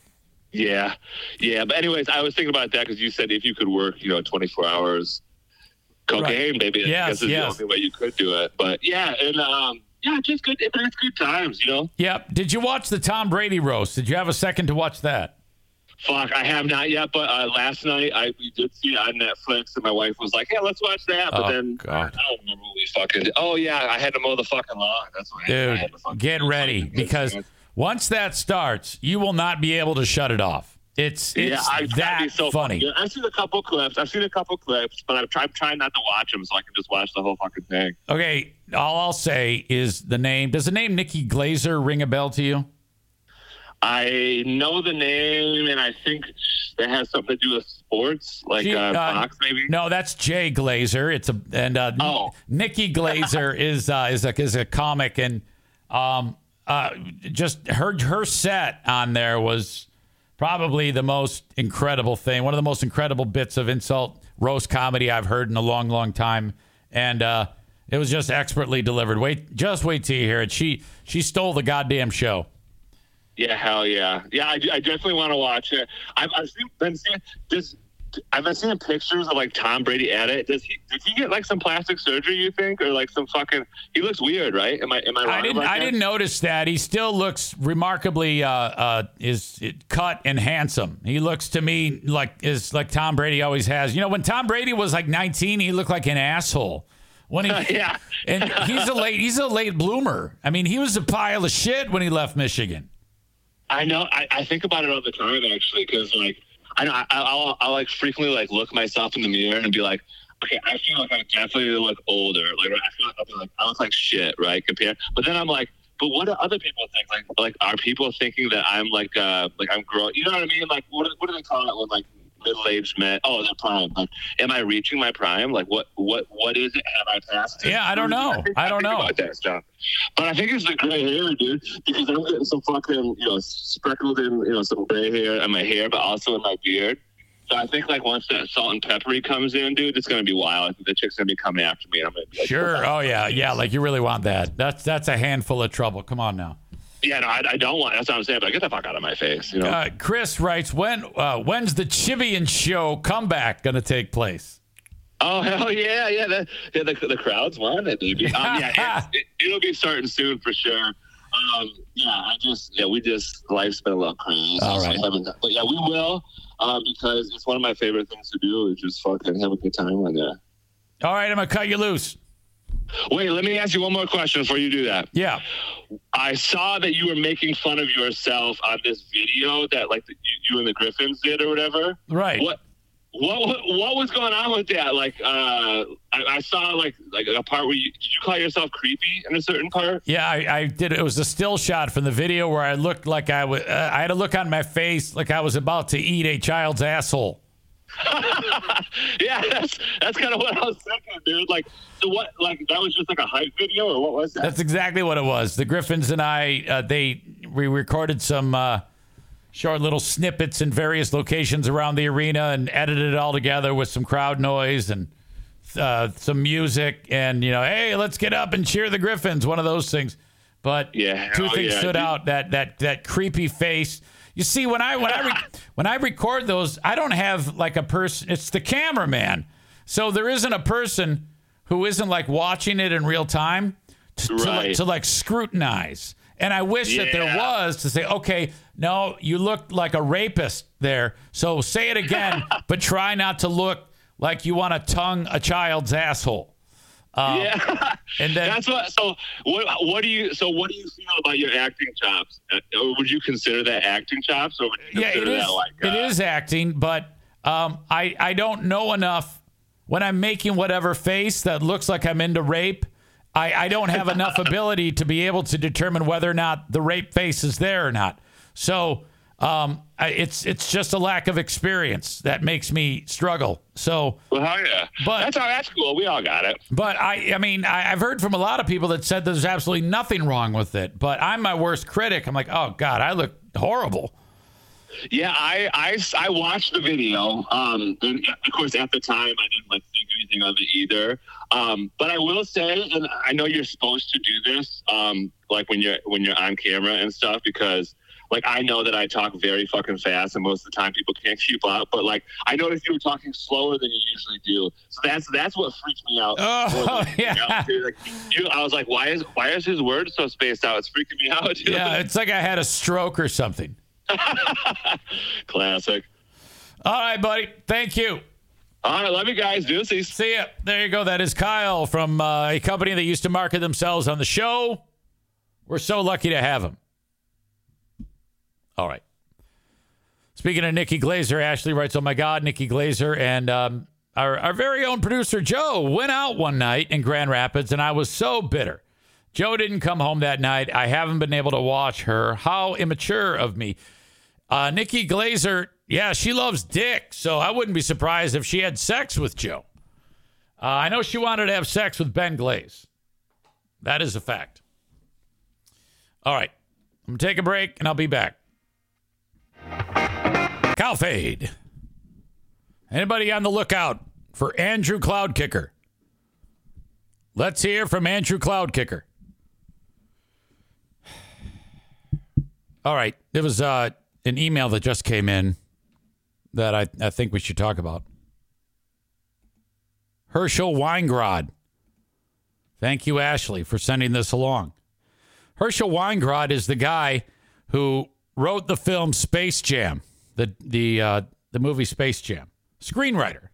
Yeah, yeah. But anyways, I was thinking about that because you said if you could work, you know, twenty-four hours cocaine, right. maybe yes, I guess is yes. the only way you could do it. But yeah, and um, yeah, just good. It's good times, you know. Yep. Did you watch the Tom Brady roast? Did you have a second to watch that? Fuck, I have not yet. But uh, last night I we did see it on Netflix, and my wife was like, "Yeah, let's watch that." But oh, then God. I don't remember what we fucking did. Oh yeah, I had to mow the fucking lawn. That's what Dude, I had to fucking get ready because once that starts, you will not be able to shut it off. It's it's yeah, I, that be so funny. funny. I've seen a couple clips. I've seen a couple clips, but I'm trying trying not to watch them so I can just watch the whole fucking thing. Okay, all I'll say is the name. Does the name Nikki Glazer ring a bell to you? I know the name, and I think it has something to do with sports, like She, uh, uh, Fox, maybe. No, that's Jay Glazer. It's a and uh, Oh. Nikki Glazer is uh, is a is a comic, and um uh just her her set on there was probably the most incredible thing, one of the most incredible bits of insult roast comedy I've heard in a long, long time. And uh, it was just expertly delivered. Wait, just wait till you hear it. She she stole the goddamn show. Yeah, hell yeah. Yeah, I, I definitely want to watch it. I've, I've seen, been seeing this. I've been seeing pictures of like Tom Brady at it. Does he? Did he get like some plastic surgery? You think, or like some fucking? He looks weird, right? Am I? Am I wrong? I didn't. about I that? didn't notice that. He still looks remarkably uh, uh, is cut and handsome. He looks to me like is like Tom Brady always has. You know, when Tom Brady was like nineteen, he looked like an asshole. When he, yeah, and he's a late. He's a late bloomer. I mean, he was a pile of shit when he left Michigan. I know. I, I think about it all the time actually, because like. I know I, I'll, I'll like frequently like look myself in the mirror and be like, okay, I feel like I definitely look older. Like I feel like, I'll be like I look like shit, right? Compared, but then I'm like, but what do other people think? Like, like are people thinking that I'm like, uh, like I'm growing? You know what I mean? Like, what, what do they call it when like middle-aged men. Oh, the prime. Like, am I reaching my prime? Like, what, what, what is it? Have I passed it? Yeah, I don't know. I, think, I don't I know. About that stuff. But I think it's the gray hair, dude, because I'm getting some fucking, you know, speckled in, you know, some gray hair in my hair, but also in my beard. So I think, like, once that salt and peppery comes in, dude, it's going to be wild. I think the chick's going to be coming after me. And I'm going to be like, sure. Oh, yeah. Yeah, like, you really want that. That's that's a handful of trouble. Come on now. Yeah, no, I, I don't want. That's what I'm saying. But get the fuck out of my face. You know. Uh, Chris writes, when uh, when's the Chibian Show comeback going to take place? Oh hell yeah, yeah. The yeah, the, the crowds want it, baby. Um, yeah, it, it, it'll be starting soon for sure. Um, yeah, I just yeah, we just life's been a little crazy. All right, so but yeah, we will um, because it's one of my favorite things to do is just fucking have a good time on there. All right, I'm gonna cut you loose. Wait, let me ask you one more question before you do that. Yeah. I saw that you were making fun of yourself on this video that like the, you, you and the Griffins did or whatever. Right. What what what was going on with that? Like uh I, I saw like like a part where you did you call yourself creepy in a certain part? Yeah, I, I did. It was a still shot from the video where I looked like I was uh, I had a look on my face like I was about to eat a child's asshole. Yeah, that's that's kind of what I was thinking, dude. Like, so what? Like, that was just like a hype video, or what was that? That's exactly what it was. The Griffins and I, uh, they we recorded some uh, short little snippets in various locations around the arena and edited it all together with some crowd noise and uh, some music, and you know, hey, let's get up and cheer the Griffins. One of those things. But yeah, two things yeah, stood dude. out: that that that creepy face. You see, when I when I re- when I record those, I don't have like a person. It's the cameraman, so there isn't a person who isn't like watching it in real time to, right. to, like, to like scrutinize. And I wish yeah. that there was to say, okay, no, you looked like a rapist there, so say it again, but try not to look like you want to tongue a child's asshole. Um, yeah, and then that's what. So what? What do you? So what do you feel about your acting chops? Uh, or would you consider that acting chops, or would you yeah, it consider is. that like, uh, it is acting, but um, I I don't know enough when I'm making whatever face that looks like I'm into rape. I I don't have enough ability to be able to determine whether or not the rape face is there or not. So. Um, I, it's it's just a lack of experience that makes me struggle. So, well, hell yeah, but that's how that's cool. We all got it. But I, I mean, I, I've heard from a lot of people that said there's absolutely nothing wrong with it. But I'm my worst critic. I'm like, oh God, I look horrible. Yeah, I I, I watched the video. Um, and of course, at the time, I didn't like think anything of it either. Um, but I will say, and I know you're supposed to do this, um, like when you're when you're on camera and stuff, because. Like, I know that I talk very fucking fast, and most of the time people can't keep up. But, like, I noticed you were talking slower than you usually do. So that's that's what freaked me out. Oh, yeah. Out, like, you, I was like, why is why is his word so spaced out? It's freaking me out, dude. Yeah, it's like I had a stroke or something. Classic. All right, buddy. Thank you. All right, love you guys. Deuces. See ya. There you go. That is Kyle from uh, a company that used to market themselves on the show. We're so lucky to have him. All right. Speaking of Nikki Glazer, Ashley writes, oh, my God, Nikki Glazer and um, our, our very own producer, Joe, went out one night in Grand Rapids, and I was so bitter. Joe didn't come home that night. I haven't been able to watch her. How immature of me. Uh, Nikki Glazer, yeah, she loves dick, so I wouldn't be surprised if she had sex with Joe. Uh, I know she wanted to have sex with Ben Glaze. That is a fact. All right. I'm going to take a break, and I'll be back. Cow fade. Anybody on the lookout for Andrew Cloudkicker? Let's hear from Andrew Cloudkicker. All right. There was uh, an email that just came in that I, I think we should talk about. Herschel Weingrod. Thank you, Ashley, for sending this along. Herschel Weingrod is the guy who wrote the film Space Jam, the the uh, the movie Space Jam. Screenwriter.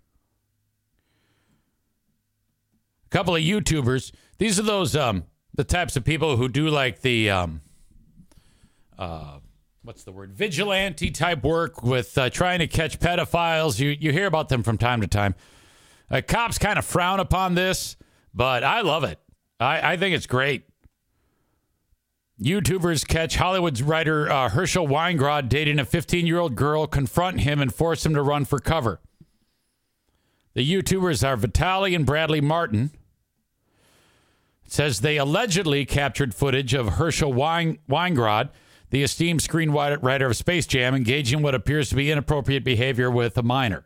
A couple of YouTubers. These are those um the types of people who do like the um uh what's the word vigilante type work with uh, trying to catch pedophiles. You you hear about them from time to time. Uh, cops kind of frown upon this, but I love it. I, I think it's great. YouTubers catch Hollywood's writer uh, Herschel Weingrod dating a fifteen-year-old girl, confront him, and force him to run for cover. The YouTubers are Vitaly and Bradley Martin. It says they allegedly captured footage of Herschel Wein- Weingrod, the esteemed screenwriter of Space Jam, engaging in what appears to be inappropriate behavior with a minor.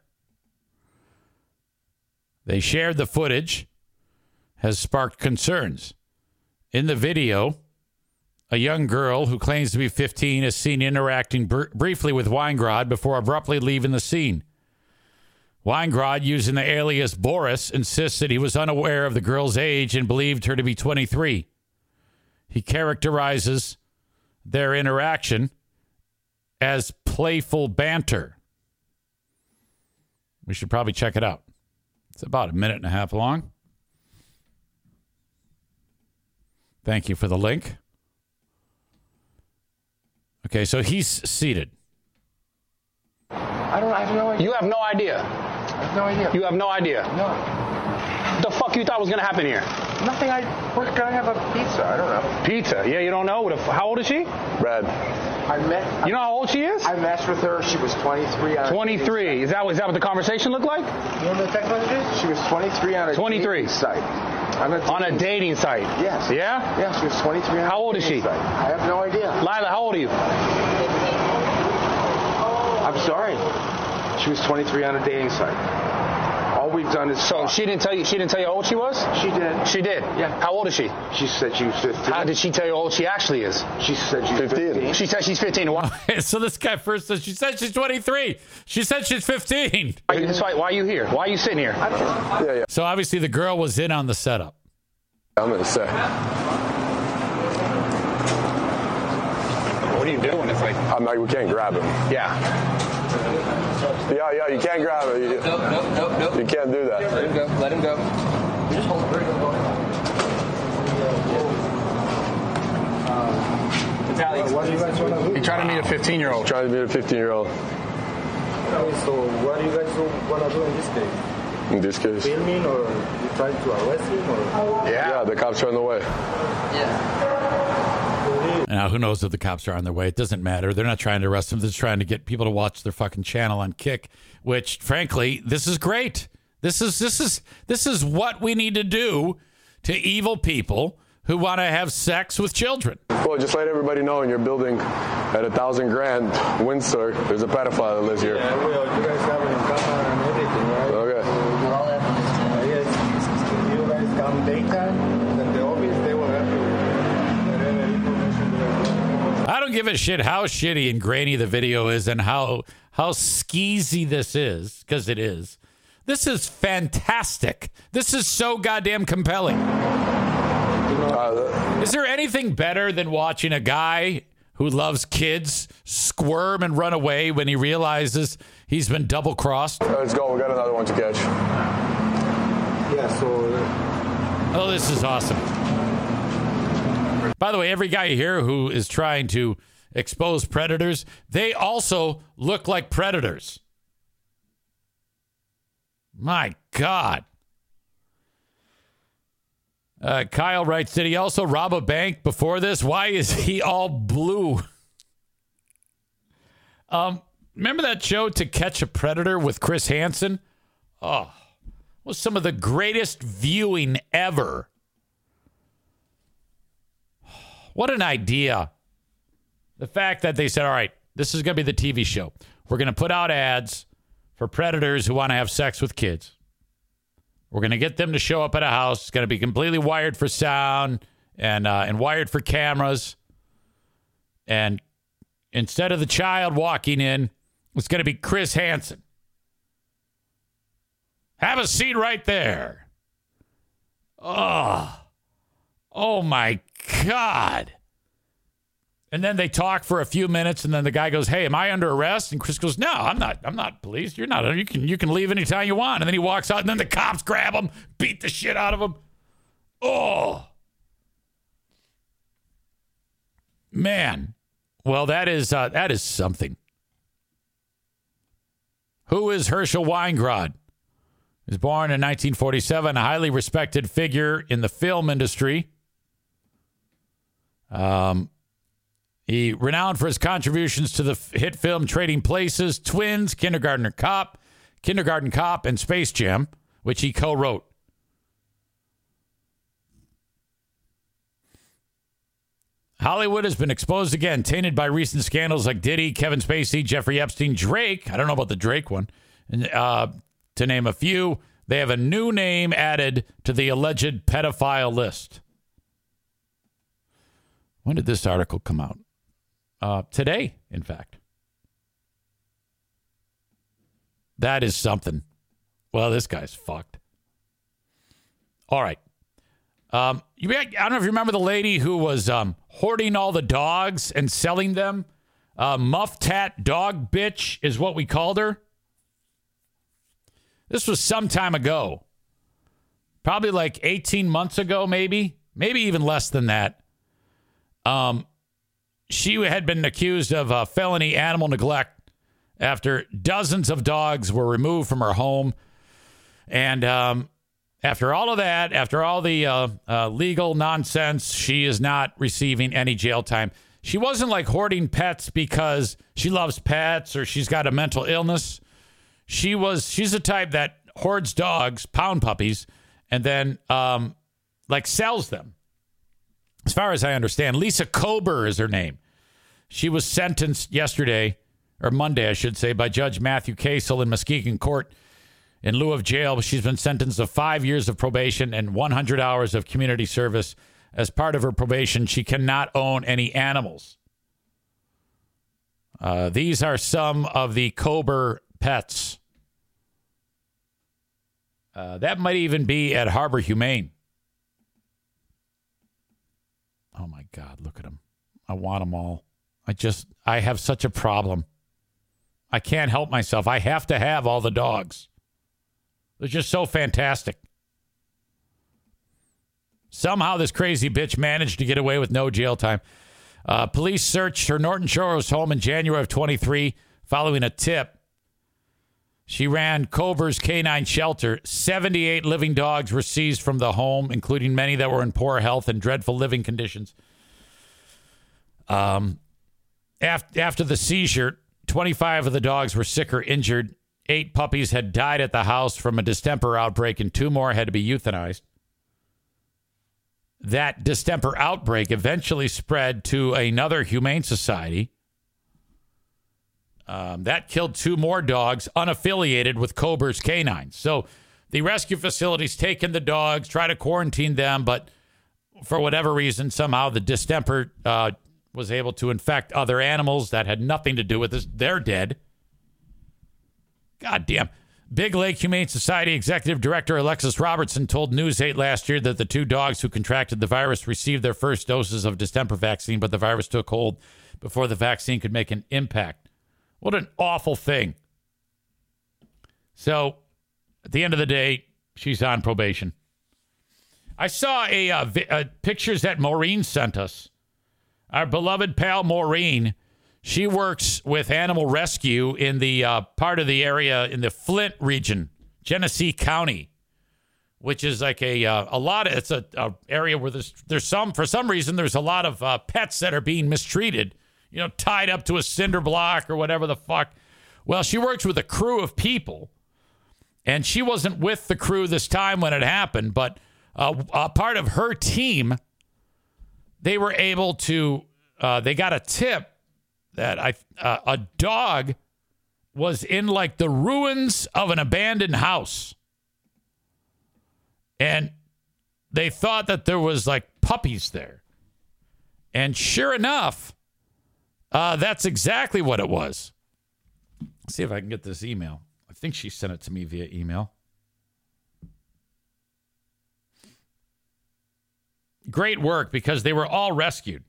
They shared the footage, has sparked concerns. In the video, a young girl who claims to be fifteen is seen interacting br- briefly with Weingrod before abruptly leaving the scene. Weingrod, using the alias Boris, insists that he was unaware of the girl's age and believed her to be twenty-three. He characterizes their interaction as playful banter. We should probably check it out. It's about a minute and a half long. Thank you for the link. Okay, so he's seated. I don't I have no idea. You have no idea. I have no idea. You have no idea. No. What the fuck you thought was gonna happen here? Nothing. I we're gonna have a pizza. I don't know. Pizza? Yeah, you don't know? What the, how old is she? Brad. I met. You know how old she is? I messed with her. She was twenty-three. On twenty-three. Is that, is that what the conversation looked like? You know the text messages? She was twenty-three on a twenty-three. dating site. On a dating, On a dating site? Yes. Yeah? Yeah, she was twenty-three on How a old is dating she? Site. I have no idea. Lila, how old are you? I'm sorry. She was twenty-three on a dating site. All we've done is So talk. she didn't tell you she didn't tell you how old she was? She did. She did? Yeah. How old is she? She said she was fifteen. How did she tell you how old she actually is? She said she was fifteen. fifteen. She said she's fifteen. Why, So this guy first says she said she's twenty-three. She said she's fifteen. why, that's why, why are you here? Why are you sitting here? Yeah, yeah. So obviously the girl was in on the setup. I'm gonna say. What are you doing? It's like, I'm like, we can't grab him. yeah. Yeah, yeah, you can't grab him. You, Nope, nope, nope, nope. you can't do that. Let him go. Let him go. You just hold it. Vitaly, What do you guys want to do? You're trying to meet a fifteen-year-old. Trying to be a fifteen-year-old. So what do you guys want to do in this case? In this case. Filming or you trying to arrest him or? Yeah, the cops are on the way. Yeah. Now, who knows if the cops are on their way? It doesn't matter. They're not trying to arrest them. They're just trying to get people to watch their fucking channel on Kick, which, frankly, this is great. This is this is this is what we need to do to evil people who want to have sex with children. Well, just let everybody know in your building at a thousand grand, Windsor, there's a pedophile that lives here. Yeah, well, you guys have it in camera and everything, right? Okay. All evidence. I guess if you guys come daytime, then the office, they will have to whatever information they have. I don't give a shit how shitty and grainy the video is and how how skeezy this is, because it is. This is fantastic. This is so goddamn compelling. Uh, Is there anything better than watching a guy who loves kids squirm and run away when he realizes he's been double crossed? let's go. We got another one to catch. Yeah, so Oh, this is awesome. By the way, every guy here who is trying to expose predators, they also look like predators. My God. Uh, Kyle writes, did he also rob a bank before this? Why is he all blue? um, remember that show To Catch a Predator with Chris Hansen? Oh, was some of the greatest viewing ever. What an idea. The fact that they said, all right, this is going to be the T V show. We're going to put out ads for predators who want to have sex with kids. We're going to get them to show up at a house. It's going to be completely wired for sound and uh, and wired for cameras. And instead of the child walking in, it's going to be Chris Hansen. Have a seat right there. Oh, oh my God. And then they talk for a few minutes, and then the guy goes, hey, am I under arrest? And Chris goes, no, I'm not. I'm not police. You're not. You can you can leave anytime you want. And then he walks out, and then the cops grab him, beat the shit out of him. Oh. Man. Well, that is uh, that is something. Who is Herschel Weingrod? He was born in nineteen forty-seven, a highly respected figure in the film industry. Um, He renowned for his contributions to the f- hit film Trading Places, Twins, Kindergarten Cop, Kindergarten Cop, and Space Jam, which he co-wrote. Hollywood has been exposed again, tainted by recent scandals like Diddy, Kevin Spacey, Jeffrey Epstein, Drake. I don't know about the Drake one. And, uh, to name a few, they have a new name added to the alleged pedophile list. When did this article come out? Uh, today, in fact. That is something. Well, this guy's fucked. All right. Um, you, I don't know if you remember the lady who was um, hoarding all the dogs and selling them. Uh, Muff Tat Dog Bitch is what we called her. This was some time ago. Probably like eighteen months ago, maybe. Maybe even less than that. Um, she had been accused of uh, felony animal neglect after dozens of dogs were removed from her home. And um, after all of that, after all the uh, uh, legal nonsense, she is not receiving any jail time. She wasn't like hoarding pets because she loves pets or she's got a mental illness. She was, she's the type that hoards dogs, pound puppies, and then um, like sells them. As far as I understand, Lisa Kober is her name. She was sentenced yesterday, or Monday, I should say, by Judge Matthew Casel in Muskegon Court. In lieu of jail, she's been sentenced to five years of probation and one hundred hours of community service. As part of her probation, she cannot own any animals. Uh, these are some of the Kober pets. Uh, that might even be at Harbor Humane. Oh, my God, look at them. I want them all. I just, I have such a problem. I can't help myself. I have to have all the dogs. They're just so fantastic. Somehow this crazy bitch managed to get away with no jail time. Uh, police searched her Norton Shores home in January of twenty-three following a tip. She ran Kober's canine shelter. seventy-eight living dogs were seized from the home, including many that were in poor health and dreadful living conditions. Um, after, after the seizure, twenty-five of the dogs were sick or injured. Eight puppies had died at the house from a distemper outbreak, and two more had to be euthanized. That distemper outbreak eventually spread to another humane society. Um, that killed two more dogs unaffiliated with Kober's canines. So the rescue facility's taken the dogs, try to quarantine them, but for whatever reason, somehow the distemper uh, was able to infect other animals that had nothing to do with this. They're dead. God damn. Big Lake Humane Society Executive Director Alexis Robertson told News eight last year that the two dogs who contracted the virus received their first doses of distemper vaccine, but the virus took hold before the vaccine could make an impact. What an awful thing. So, at the end of the day, she's on probation. I saw a uh, vi- uh, pictures that Maureen sent us. Our beloved pal Maureen. She works with Animal Rescue in the uh, part of the area in the Flint region, Genesee County, which is like a uh, a lot of, it's a, a area where there's there's some, for some reason, there's a lot of uh, pets that are being mistreated, you know, tied up to a cinder block or whatever the fuck. Well, she works with a crew of people, and she wasn't with the crew this time when it happened, but uh, a part of her team, they were able to, uh, they got a tip that I uh, a dog was in like the ruins of an abandoned house. And they thought that there was like puppies there. And sure enough, uh, that's exactly what it was. Let's see if I can get this email. I think she sent it to me via email. Great work because they were all rescued.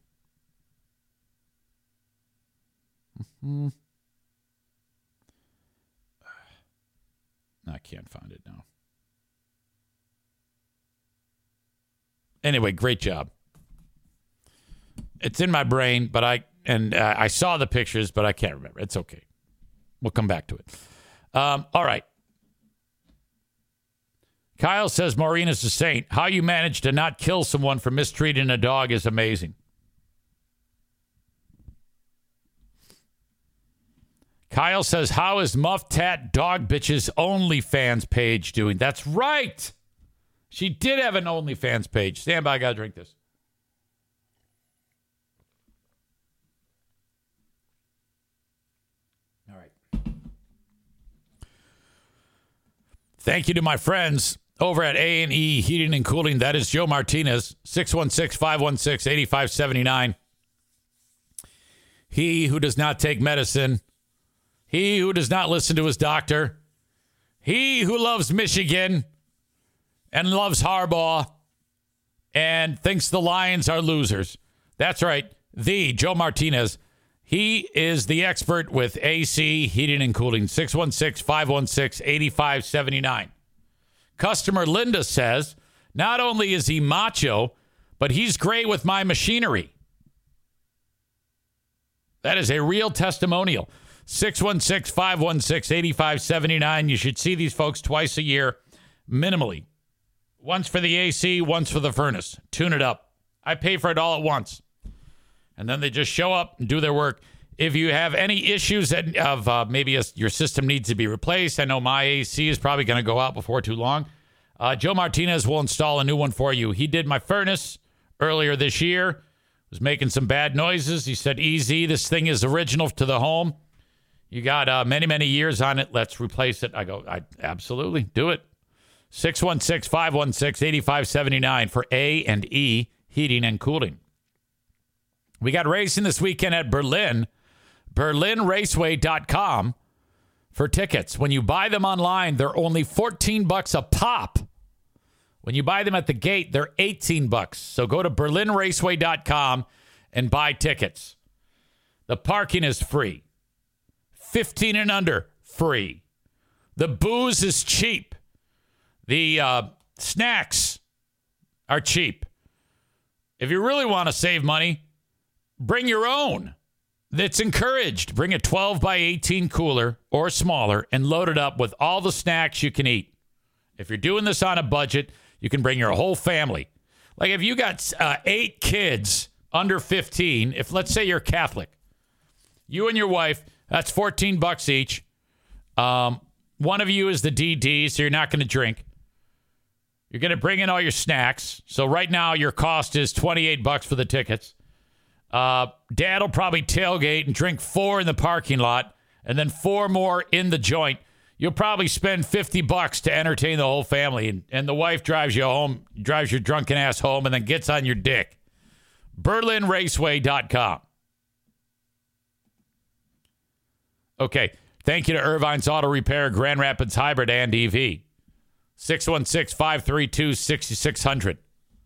Hmm. I can't find it now. Anyway, great job. It's in my brain, but I and uh, I saw the pictures, but I can't remember. It's okay. We'll come back to it. Um, all right. Kyle says Maureen is a saint. How you managed to not kill someone for mistreating a dog is amazing. Kyle says, how is Muff Tat Dog Bitch's OnlyFans page doing? That's right. She did have an OnlyFans page. Stand by, I gotta drink this. All right. Thank you to my friends over at A and E Heating and Cooling. That is Joe Martinez, six one six, five one six, eight five seven nine. He who does not take medicine, he who does not listen to his doctor, he who loves Michigan and loves Harbaugh and thinks the Lions are losers. That's right. The Joe Martinez. He is the expert with A C Heating and Cooling. six one six, five one six, eight five seven nine. Customer Linda says, not only is he macho, but he's great with my machinery. That is a real testimonial. six one six, five one six, eight five seven nine. You should see these folks twice a year, minimally. Once for the A C, once for the furnace. Tune it up. I pay for it all at once. And then they just show up and do their work. If you have any issues that, of uh, maybe a, your system needs to be replaced, I know my A C is probably going to go out before too long. Uh, Joe Martinez will install a new one for you. He did my furnace earlier this year. Was making some bad noises. He said, easy, this thing is original to the home. You got uh, many, many years on it. Let's replace it. I go, I absolutely do it. six one six, five one six, eight five seven nine for A and E Heating and Cooling. We got racing this weekend at Berlin. Berlin Raceway dot com for tickets. When you buy them online, they're only fourteen bucks a pop. When you buy them at the gate, they're eighteen bucks. So go to Berlin Raceway dot com and buy tickets. The parking is free. fifteen and under, free. The booze is cheap. The uh, snacks are cheap. If you really want to save money, bring your own. That's encouraged. Bring a twelve by eighteen cooler or smaller and load it up with all the snacks you can eat. If you're doing this on a budget, you can bring your whole family. Like if you got uh, eight kids under fifteen, if let's say you're Catholic, you and your wife, that's fourteen bucks each. Um, one of you is the D D, so you're not going to drink. You're going to bring in all your snacks. So right now your cost is twenty-eight bucks for the tickets. Uh, Dad will probably tailgate and drink four in the parking lot and then four more in the joint. You'll probably spend fifty bucks to entertain the whole family. And, and the wife drives you home, drives your drunken ass home and then gets on your dick. Berlin Raceway dot com. Okay. Thank you to Irvine's Auto Repair, Grand Rapids Hybrid and E V. six one six, five three two, six six zero zero.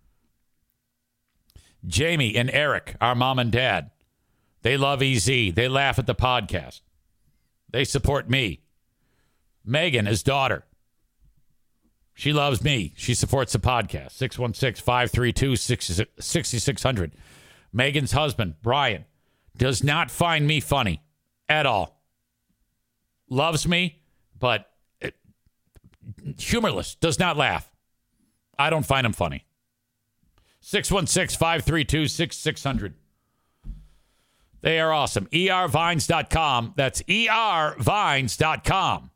Jamie and Eric, our mom and dad, they love E Z. They laugh at the podcast. They support me. Megan, his daughter, she loves me. She supports the podcast. six one six, five three two, six six zero zero. Megan's husband, Brian, does not find me funny at all. Loves me, but humorless, does not laugh. I don't find him funny. six one six, five three two, six six zero zero. They are awesome. E R vines dot com. That's E R vines dot com.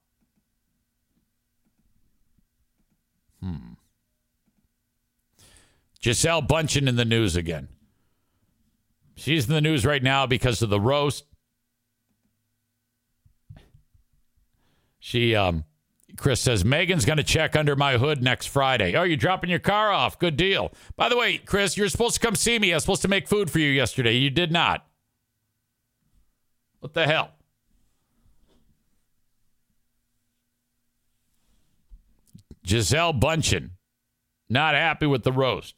Hmm. Gisele Bundchen in the news again. She's in the news right now because of the roast. She, um, Chris says, Megan's going to check under my hood next Friday. Oh, you're dropping your car off. Good deal. By the way, Chris, you're supposed to come see me. I was supposed to make food for you yesterday. You did not. What the hell? Gisele Bundchen, not happy with the roast.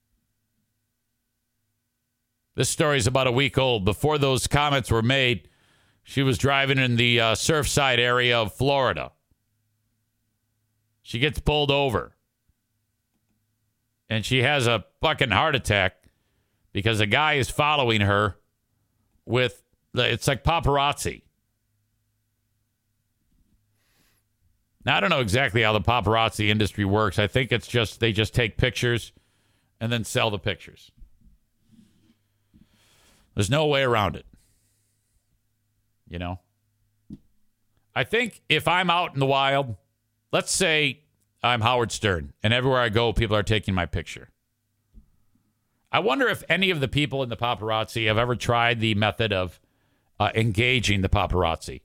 This story is about a week old. Before those comments were made, she was driving in the uh, Surfside area of Florida. She gets pulled over. And she has a fucking heart attack because a guy is following her with, it's like paparazzi. Now, I don't know exactly how the paparazzi industry works. I think it's just, they just take pictures and then sell the pictures. There's no way around it. You know? I think if I'm out in the wild, let's say I'm Howard Stern, and everywhere I go, people are taking my picture. I wonder if any of the people in the paparazzi have ever tried the method of uh, engaging the paparazzi.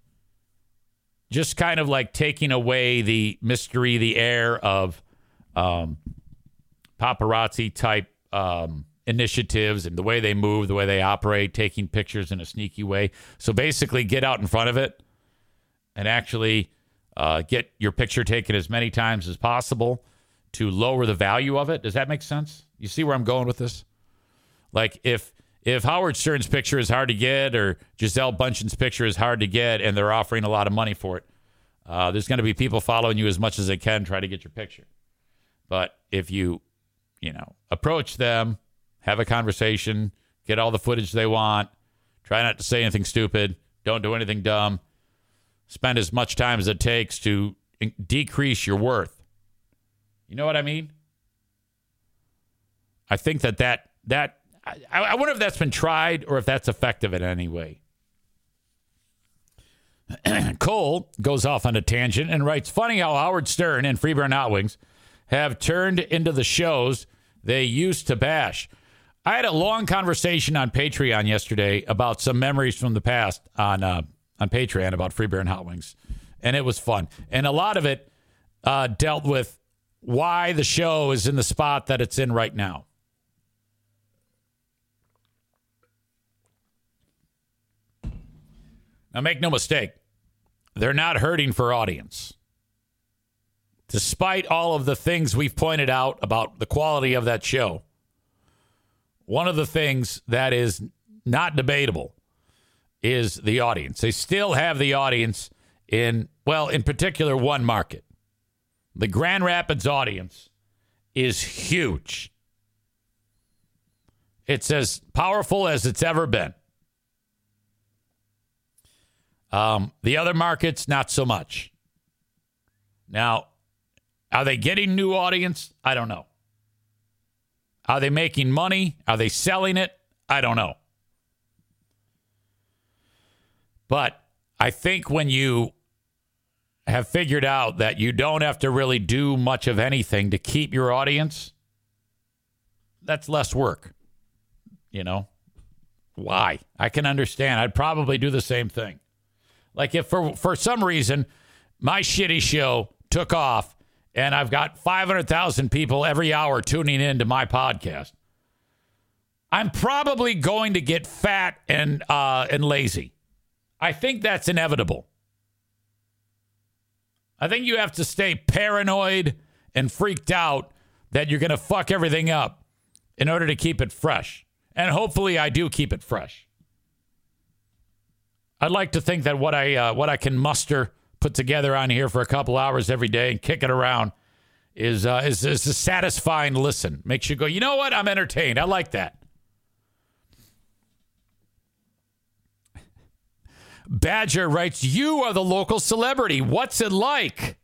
Just kind of like taking away the mystery, the air of um, paparazzi type um, initiatives and the way they move, the way they operate, taking pictures in a sneaky way. So basically get out in front of it and actually uh, get your picture taken as many times as possible to lower the value of it. Does that make sense? You see where I'm going with this? Like if if Howard Stern's picture is hard to get or Gisele Bündchen's picture is hard to get and they're offering a lot of money for it, uh, there's going to be people following you as much as they can try to get your picture. But if you, you know, approach them, have a conversation, get all the footage they want, try not to say anything stupid, don't do anything dumb, spend as much time as it takes to in- decrease your worth. You know what I mean? I think that that, that I, I wonder if that's been tried or if that's effective in any way. Cole goes off on a tangent and writes, funny how Howard Stern and Freeburn Hot Wings have turned into the shows they used to bash. I had a long conversation on Patreon yesterday about some memories from the past on uh, on Patreon about Freeburn Hot Wings, and it was fun. And a lot of it uh, dealt with why the show is in the spot that it's in right now. Now, make no mistake, they're not hurting for audience. Despite all of the things we've pointed out about the quality of that show, one of the things that is not debatable is the audience. They still have the audience in, well, in particular, one market. The Grand Rapids audience is huge. It's as powerful as it's ever been. Um, the other markets, not so much. Now, are they getting new audience? I don't know. Are they making money? Are they selling it? I don't know. But I think when you have figured out that you don't have to really do much of anything to keep your audience, that's less work. You know? Why? I can understand. I'd probably do the same thing. Like if for, for some reason my shitty show took off and I've got five hundred thousand people every hour tuning in to my podcast, I'm probably going to get fat and uh, and lazy. I think that's inevitable. I think you have to stay paranoid and freaked out that you're going to fuck everything up in order to keep it fresh. And hopefully I do keep it fresh. I'd like to think that what I uh, what I can muster, put together on here for a couple hours every day and kick it around is, uh, is, is a satisfying listen. Makes you go, you know what? I'm entertained. I like that. Badger writes, you are the local celebrity. What's it like?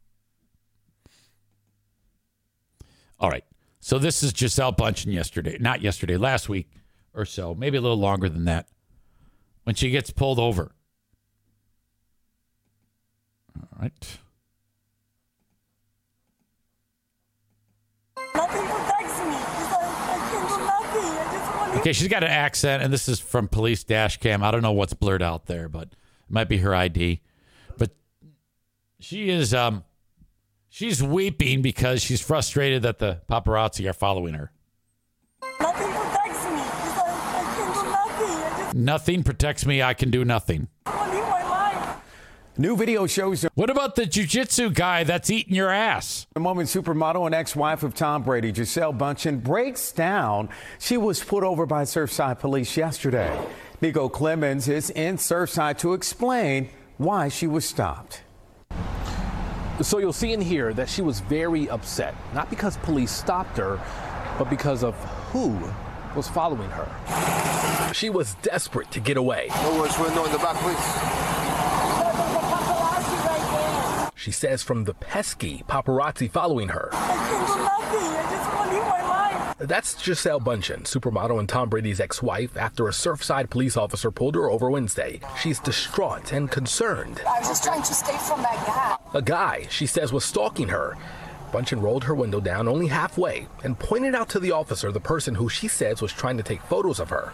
All right. So this is Gisele Bündchen yesterday. Not yesterday, last week or so. Maybe a little longer than that. When she gets pulled over. All right. Nothing protects me. I, I can do nothing. I just want to... Okay, she's got an accent, and this is from police dash cam. I don't know what's blurred out there, but it might be her I D. But she is, um, she's weeping because she's frustrated that the paparazzi are following her. Nothing protects me. I, I can do nothing. I just Nothing protects me. I can do nothing. want to live my life. New video shows What about the jiu-jitsu guy that's eating your ass? the moment supermodel and ex-wife of Tom Brady, Gisele Bündchen, breaks down. She was pulled over by Surfside police yesterday. Nico Clemens is in Surfside to explain why she was stopped. So you'll see in here that she was very upset, not because police stopped her, but because of who was following her. She was desperate to get away. No worries, window in the back, please. Paparazzi right there. She says from the pesky paparazzi following her. I can do nothing. I just want to live my life. That's Giselle Bundchen, supermodel and Tom Brady's ex-wife, after a Surfside police officer pulled her over Wednesday. She's distraught and concerned. I was just trying to escape from that guy. A guy she says was stalking her. Bundchen rolled her window down only halfway and pointed out to the officer the person who she says was trying to take photos of her.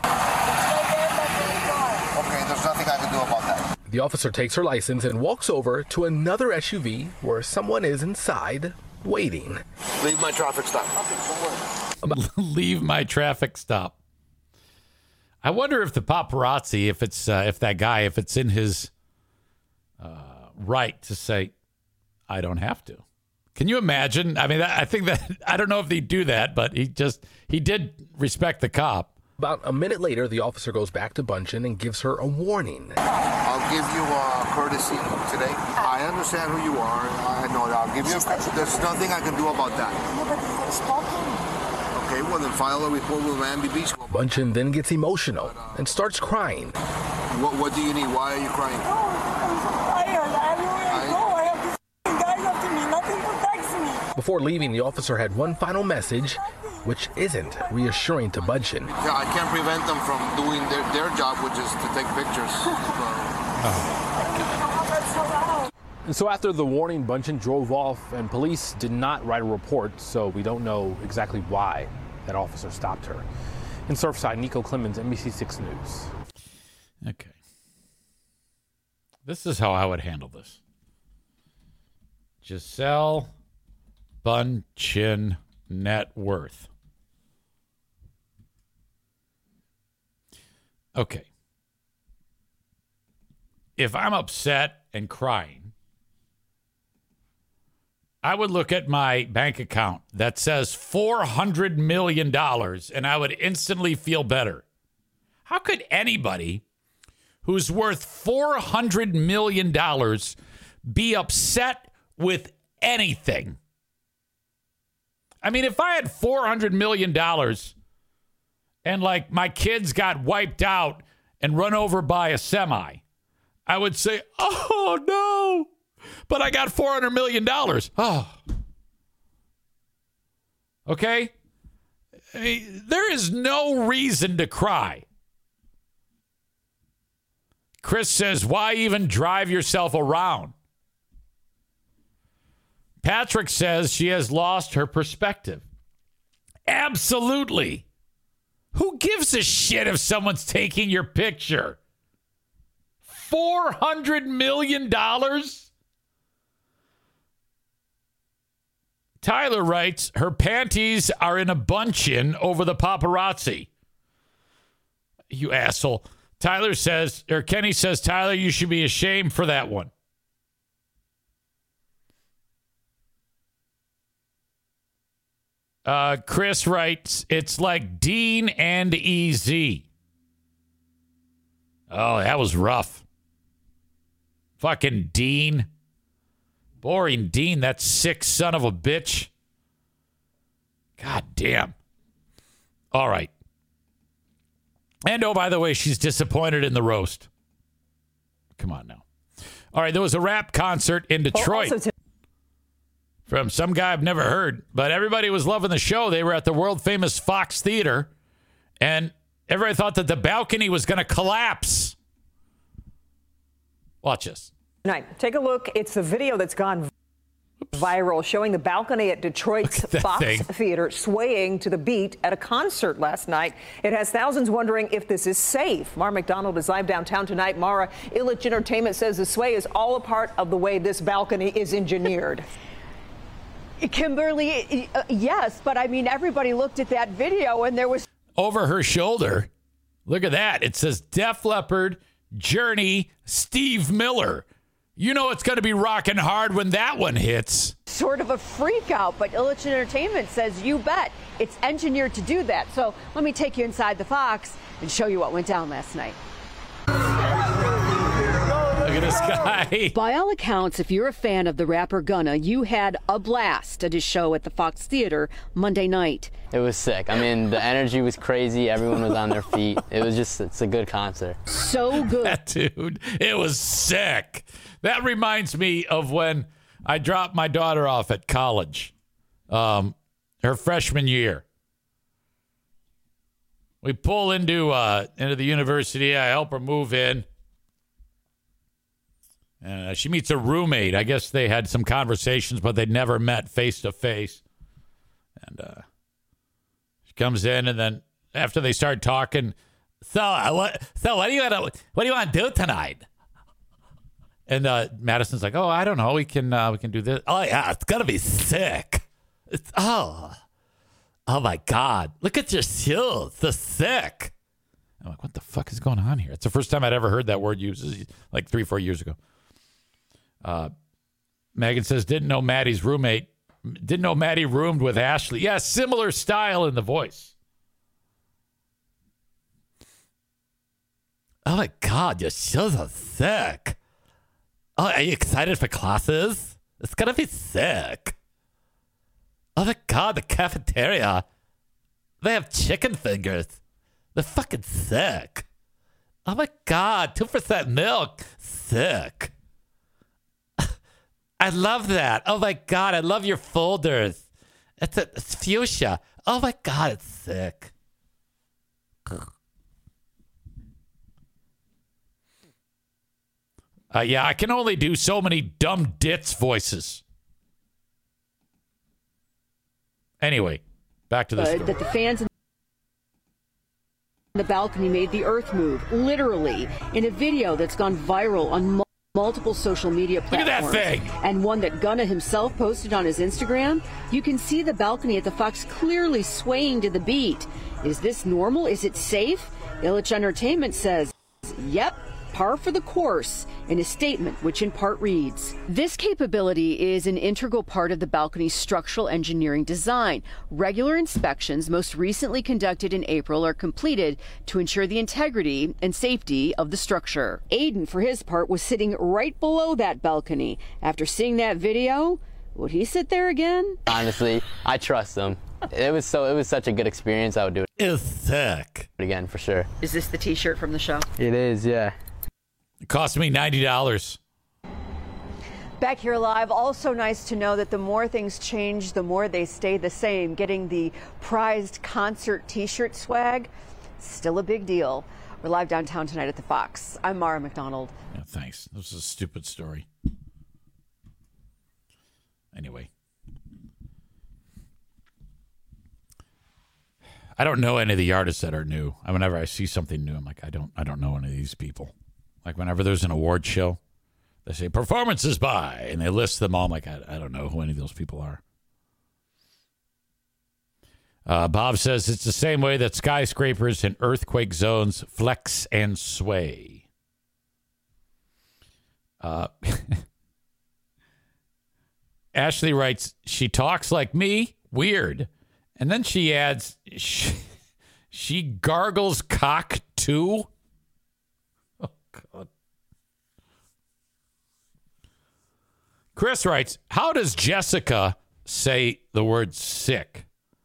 Okay, there's nothing I can do about that. The officer takes her license and walks over to another S U V where someone is inside, waiting. Leave my traffic stop. Leave my traffic stop. I wonder if the paparazzi, if it's uh, if that guy, if it's in his uh, right to say, I don't have to. Can you imagine? I mean, I think that, I don't know if they do that, but he just, he did respect the cop. About a minute later, the officer goes back to Bundchen and gives her a warning. I'll give you a courtesy today. I understand who you are. I know that. I'll give you a, there's nothing I can do about that. Okay, well then file a report with Miami Beach. Bundchen then gets emotional and starts crying. What, what do you need? Why are you crying? Before leaving, the officer had one final message, which isn't reassuring to Bundchen. Yeah, I can't prevent them from doing their, their job, which is to take pictures. Oh. And so after the warning, Bundchen drove off, and police did not write a report, so we don't know exactly why that officer stopped her. In Surfside, Nico Clemens, N B C six News. Okay. This is how I would handle this. Giselle Bundchen net worth. Okay. If I'm upset and crying, I would look at my bank account that says four hundred million dollars and I would instantly feel better. How could anybody who's worth four hundred million dollars be upset with anything? I mean, if I had four hundred million dollars and, like, my kids got wiped out and run over by a semi, I would say, oh, no, but I got four hundred million dollars. Oh. Okay? I mean, there is no reason to cry. Chris says, why even drive yourself around? Patrick says she has lost her perspective. Absolutely. Who gives a shit if someone's taking your picture? four hundred million dollars? Tyler writes, her panties are in a bunch-in over the paparazzi. You asshole. Tyler says, or Kenny says, Tyler, you should be ashamed for that one. Uh, Chris writes, it's like Dean and E Z. Oh, that was rough. Fucking Dean. Boring Dean, that sick son of a bitch. God damn. All right. And oh, by the way, she's disappointed in the roast. Come on now. All right, there was a rap concert in Detroit. Oh, from some guy I've never heard, but everybody was loving the show. They were at the world famous Fox Theater, and everybody thought that the balcony was going to collapse. Watch this. Tonight, take a look. It's the video that's gone viral showing the balcony at Detroit's Fox thing. Theater swaying to the beat at a concert last night. It has thousands wondering if this is safe. Mara McDonald is live downtown tonight. Mara, Illich Entertainment says the sway is all a part of the way this balcony is engineered. Kimberly, uh, yes, but I mean, everybody looked at that video and there was... Over her shoulder, look at that. It says Def Leppard, Journey, Steve Miller. You know it's going to be rocking hard when that one hits. Sort of a freak out, but Illich Entertainment says you bet it's engineered to do that. So let me take you inside the Fox and show you what went down last night. Look at this guy. By all accounts, if you're a fan of the rapper Gunna, you had a blast at his show at the Fox Theater Monday night. It was sick. I mean, the energy was crazy. Everyone was on their feet. It was just, it's a good concert. So good. That dude, it was sick. That reminds me of when I dropped my daughter off at college, um, her freshman year. We pull into uh, into the university. I help her move in. Uh, she meets a roommate. I guess they had some conversations, but they'd never met face to face. And uh, she comes in, and then after they start talking, so uh, what? So what do you want to what do you want to do tonight? And uh, Madison's like, oh, I don't know. We can uh, we can do this. Oh yeah, it's gonna be sick. It's oh, oh my God! Look at your shoes. They're sick. I'm like, what the fuck is going on here? It's the first time I'd ever heard that word used, like three, four years ago. Uh, Megan says, didn't know Maddie's roommate, didn't know Maddie roomed with Ashley. Yeah, similar style in the voice. Oh my God, your shoes are sick. Oh, are you excited for classes? It's gonna be sick. Oh my God, the cafeteria. They have chicken fingers. They're fucking sick. Oh my God, two percent milk. Sick. I love that. Oh my God, I love your folders. It's, a, it's fuchsia. Oh my God, it's sick. Uh, yeah, I can only do so many dumb ditz voices. Anyway, back to the story. That the fans in the balcony made the earth move, literally, in a video that's gone viral on multiple multiple social media platforms. Look at that thing. And one that Gunna himself posted on his Instagram. You can see the balcony at the Fox clearly swaying to the beat. Is this normal? Is it safe? Illich Entertainment says, yep, par for the course, in a statement which in part reads, this capability is an integral part of the balcony's structural engineering design. Regular inspections, most recently conducted in April, are completed to ensure the integrity and safety of the structure. Aiden, for his part, was sitting right below that balcony. After seeing that video, would he sit there again? Honestly, I trust them. It was so. It was such a good experience. I would do it. It's sick. Again, for sure. Is this the T-shirt from the show? It is, yeah. It cost me ninety dollars. Back here live, also nice to know that the more things change, the more they stay the same. Getting the prized concert T-shirt swag, still a big deal. We're live downtown tonight at the Fox. I'm Mara McDonald. Yeah, thanks. This is a stupid story. Anyway. I don't know any of the artists that are new. I, whenever I see something new, I'm like, I don't I don't know any of these people. Like whenever there's an award show, they say performances by, and they list them all. I'm like, I, I don't know who any of those people are. Uh, Bob says it's the same way that skyscrapers in earthquake zones flex and sway. Uh, Ashley writes, she talks like me, weird. And then she adds, she, she gargles cock too. Oh, God. Chris writes, how does Jessica say the word sick?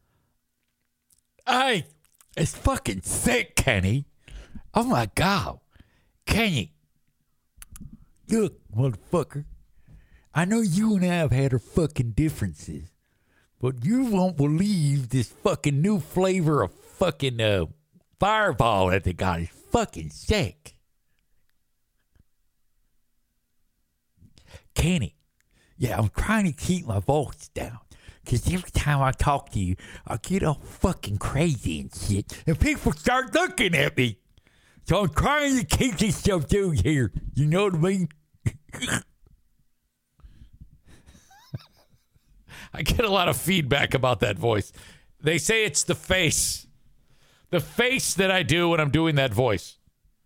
I, it's fucking sick, Kenny. Oh, my God. Kenny. Look, motherfucker. I know you and I have had our fucking differences. But you won't believe this fucking new flavor of fucking uh, Fireball that they got is fucking sick. Kenny, yeah, I'm trying to keep my voice down. Because every time I talk to you, I get all fucking crazy and shit. And people start looking at me. So I'm trying to keep this stuff down here. You know what I mean? I get a lot of feedback about that voice. They say it's the face. The face that I do when I'm doing that voice.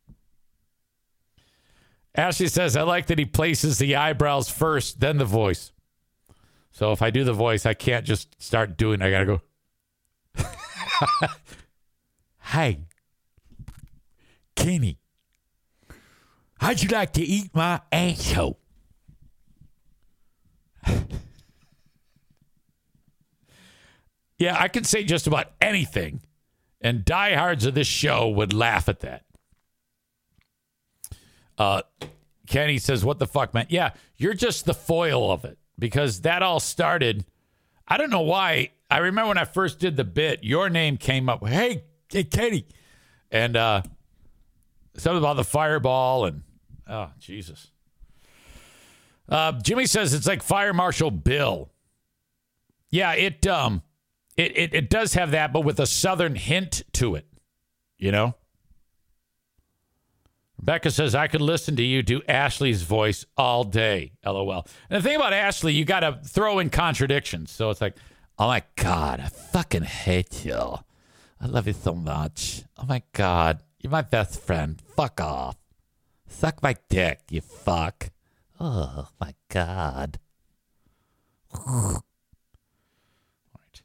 Ashley says, I like that he places the eyebrows first, then the voice. So if I do the voice, I can't just start doing it. I got to go. Hey, Kenny, how'd you like to eat my asshole? Yeah, I can say just about anything, and diehards of this show would laugh at that. Uh, Kenny says, what the fuck, man? Yeah, you're just the foil of it, because that all started, I don't know why. I remember when I first did the bit, your name came up. Hey, hey, Katie. And uh, something about the fireball and, oh, Jesus. Uh, Jimmy says it's like Fire Marshal Bill. Yeah, it um, it, it it does have that, but with a southern hint to it, you know? Rebecca says, I could listen to you do Ashley's voice all day, LOL. And the thing about Ashley, you got to throw in contradictions. So it's like, oh, my God, I fucking hate you. I love you so much. Oh, my God, you're my best friend. Fuck off. Suck my dick, you fuck. Oh, my God. All right.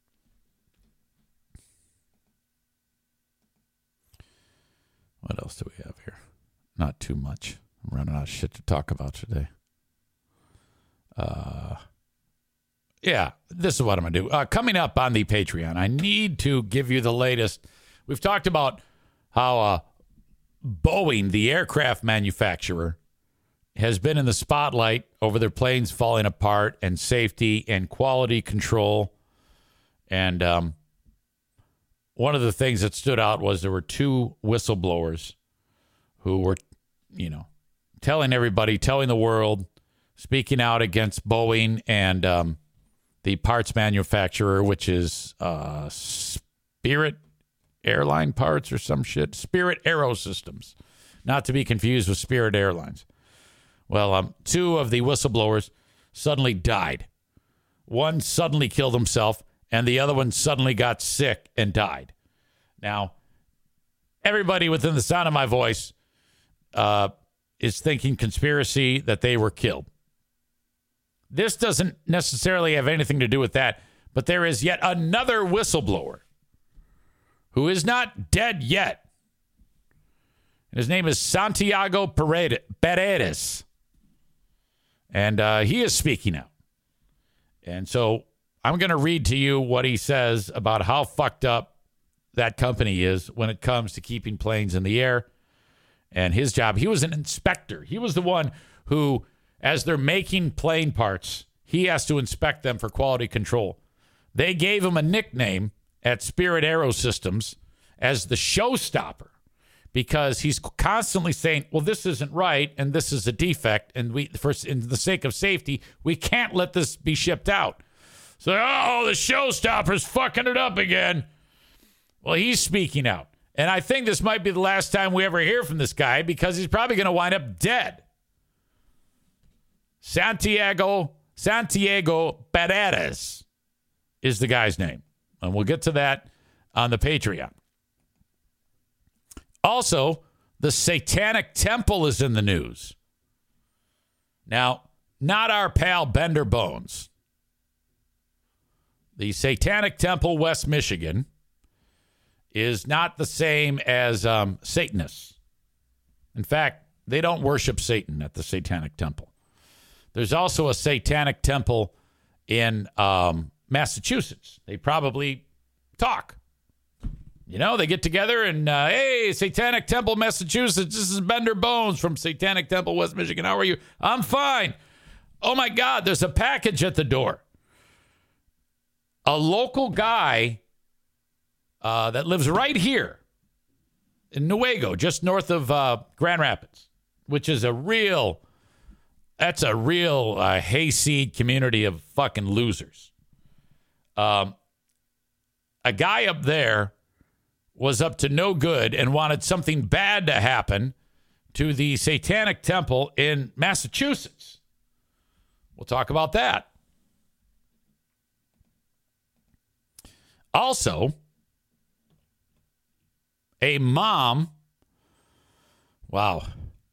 What else do we have here? Not too much. I'm running out of shit to talk about today. Uh, yeah, this is what I'm going to do. Uh, coming up on the Patreon, I need to give you the latest. We've talked about how uh, Boeing, the aircraft manufacturer, has been in the spotlight over their planes falling apart and safety and quality control. And um, one of the things that stood out was there were two whistleblowers who were, you know, telling everybody, telling the world, speaking out against Boeing and um, the parts manufacturer, which is uh, Spirit Airline Parts or some shit. Spirit Aerosystems, not to be confused with Spirit Airlines. Well, um, two of the whistleblowers suddenly died. One suddenly killed himself, and the other one suddenly got sick and died. Now, everybody within the sound of my voice uh, is thinking conspiracy, that they were killed. This doesn't necessarily have anything to do with that, but there is yet another whistleblower who is not dead yet. His name is Santiago Paredes. And uh, he is speaking out. And so I'm going to read to you what he says about how fucked up that company is when it comes to keeping planes in the air and his job. He was an inspector. He was the one who, as they're making plane parts, he has to inspect them for quality control. They gave him a nickname at Spirit Aerosystems as the showstopper, because he's constantly saying, well, this isn't right, and this is a defect, and we, for in the sake of safety, we can't let this be shipped out. So, oh, the showstopper's fucking it up again. Well, he's speaking out. And I think this might be the last time we ever hear from this guy, because he's probably going to wind up dead. Santiago, Santiago Paredes is the guy's name. And we'll get to that on the Patreon. Also, the Satanic Temple is in the news. Now, not our pal Bender Bones. The Satanic Temple, West Michigan, is not the same as um, Satanists. In fact, they don't worship Satan at the Satanic Temple. There's also a Satanic Temple in um, Massachusetts. They probably talk. You know, they get together and, uh, hey, Satanic Temple, Massachusetts, this is Bender Bones from Satanic Temple, West Michigan. How are you? I'm fine. Oh, my God, there's a package at the door. A local guy uh, that lives right here in Newaygo, just north of uh, Grand Rapids, which is a real, that's a real uh, hayseed community of fucking losers. Um, a guy up there was up to no good and wanted something bad to happen to the Satanic Temple in Massachusetts. We'll talk about that. Also, a mom. Wow.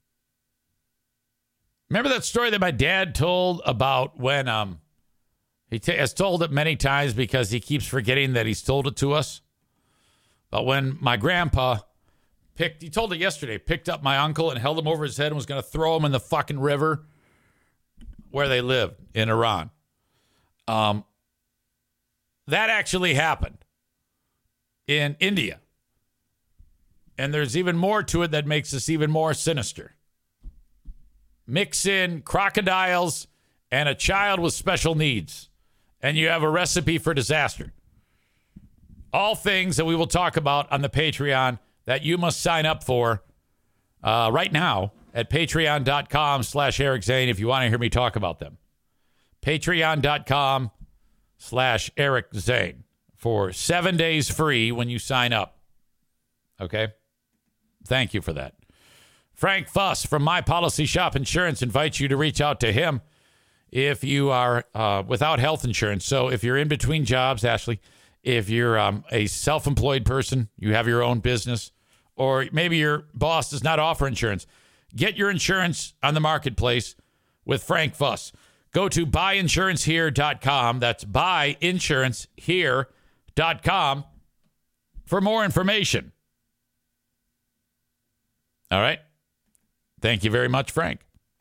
Remember that story that my dad told about when um he t- has told it many times because he keeps forgetting that he's told it to us? But when my grandpa picked, he told it yesterday, picked up my uncle and held him over his head and was going to throw him in the fucking river where they lived in Iran. Um, that actually happened in India. And there's even more to it that makes this even more sinister. Mix in crocodiles and a child with special needs, and you have a recipe for disaster. All things that we will talk about on the Patreon that you must sign up for uh, right now at patreon.com slash Eric Zane if you want to hear me talk about them. Patreon.com slash Eric Zane for seven days free when you sign up. Okay? Thank you for that. Frank Fuss from My Policy Shop Insurance invites you to reach out to him if you are uh, without health insurance. So if you're in between jobs, Ashley, if you're um, a self-employed person, you have your own business, or maybe your boss does not offer insurance, get your insurance on the marketplace with Frank Fuss. Go to buy insurance here dot com. That's buy insurance here dot com for more information. All right. Thank you very much, Frank.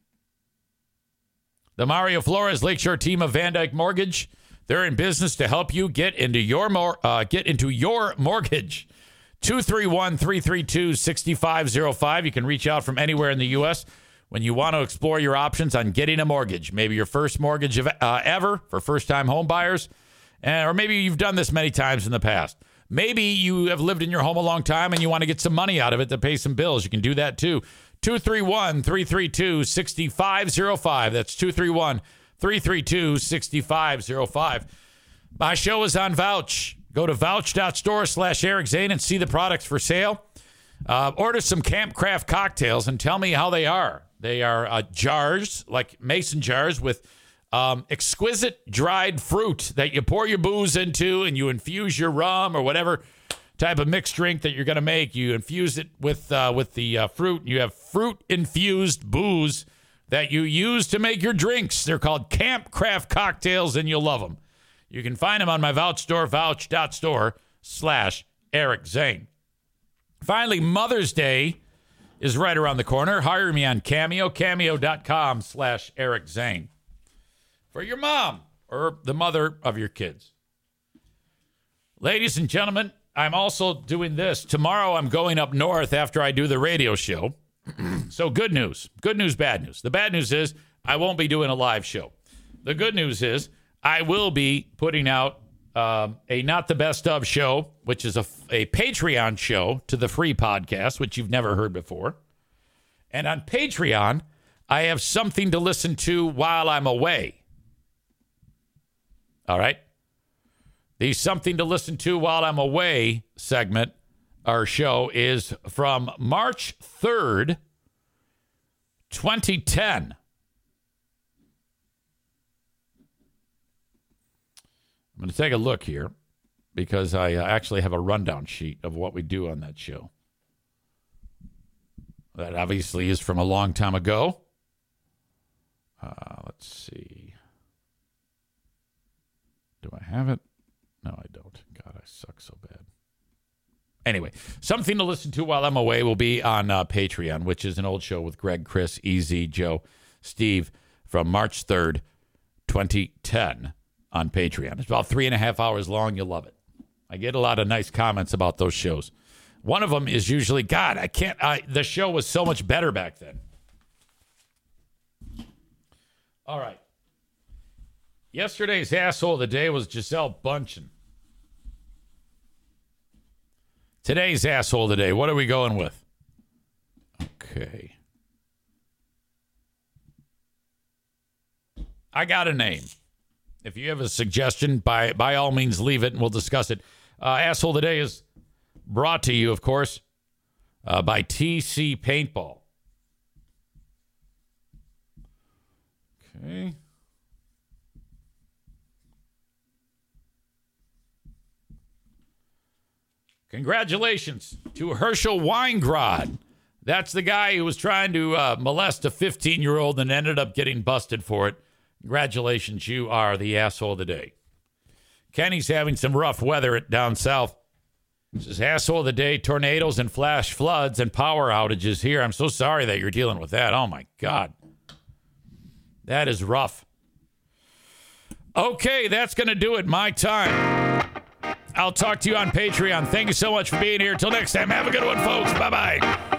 The Mario Flores Lakeshore team of Van Dyke Mortgage, they're in business to help you get into your mor- uh, get into your mortgage. two three one, three three two, six five zero five. You can reach out from anywhere in the U S when you want to explore your options on getting a mortgage. Maybe your first mortgage of, uh, ever for first-time home buyers, and, or maybe you've done this many times in the past. Maybe you have lived in your home a long time and you want to get some money out of it to pay some bills. You can do that too. two three one, three three two, six five zero five. That's two three one, three three two, six five zero five. My show is on Vouch. Go to vouch.store slash Eric Zane and see the products for sale. Uh, order some Camp Craft cocktails and tell me how they are. They are uh, jars, like mason jars, with um, exquisite dried fruit that you pour your booze into and you infuse your rum or whatever type of mixed drink that you're going to make. You infuse it with uh, with the uh, fruit. You have fruit-infused booze that you use to make your drinks. They're called Camp Craft cocktails, and you'll love them. You can find them on my Vouch store, vouch.store slash Eric Zane. Finally, Mother's Day is right around the corner. Hire me on Cameo, cameo.com slash Eric Zane. For your mom or the mother of your kids. Ladies and gentlemen, I'm also doing this. Tomorrow I'm going up north after I do the radio show. So good news. Good news, bad news. The bad news is I won't be doing a live show. The good news is I will be putting out um, a Not the Best Of show, which is a, a Patreon show to the free podcast, which you've never heard before. And on Patreon, I have something to listen to while I'm away. All right? The Something to Listen to While I'm Away segment, our show, is from March third, twenty ten. I'm going to take a look here because I uh, actually have a rundown sheet of what we do on that show. That obviously is from a long time ago. Uh, let's see. Do I have it? No, I don't. God, I suck so bad. Anyway, Something to Listen to While I'm Away will be on uh, Patreon, which is an old show with Greg, Chris, E Z, Joe, Steve, from March third, twenty ten on Patreon. It's about three and a half hours long. You'll love it. I get a lot of nice comments about those shows. One of them is usually, God, I can't, I, the show was so much better back then. All right. Yesterday's asshole of the day was Gisele Bündchen. Today's asshole of the day, what are we going with? Okay. I got a name. If you have a suggestion, by by all means, leave it and we'll discuss it. Uh, asshole of the day is brought to you, of course, uh, by T C Paintball. Okay. Congratulations to Herschel Weingrod. That's the guy who was trying to uh, molest a fifteen-year-old and ended up getting busted for it. Congratulations, you are the asshole of the day. Kenny's having some rough weather down south. This is asshole of the day, tornadoes and flash floods and power outages here. I'm so sorry that you're dealing with that. Oh, my God. That is rough. Okay, that's going to do it. My time. I'll talk to you on Patreon. Thank you so much for being here. Till next time, have a good one, folks. Bye-bye.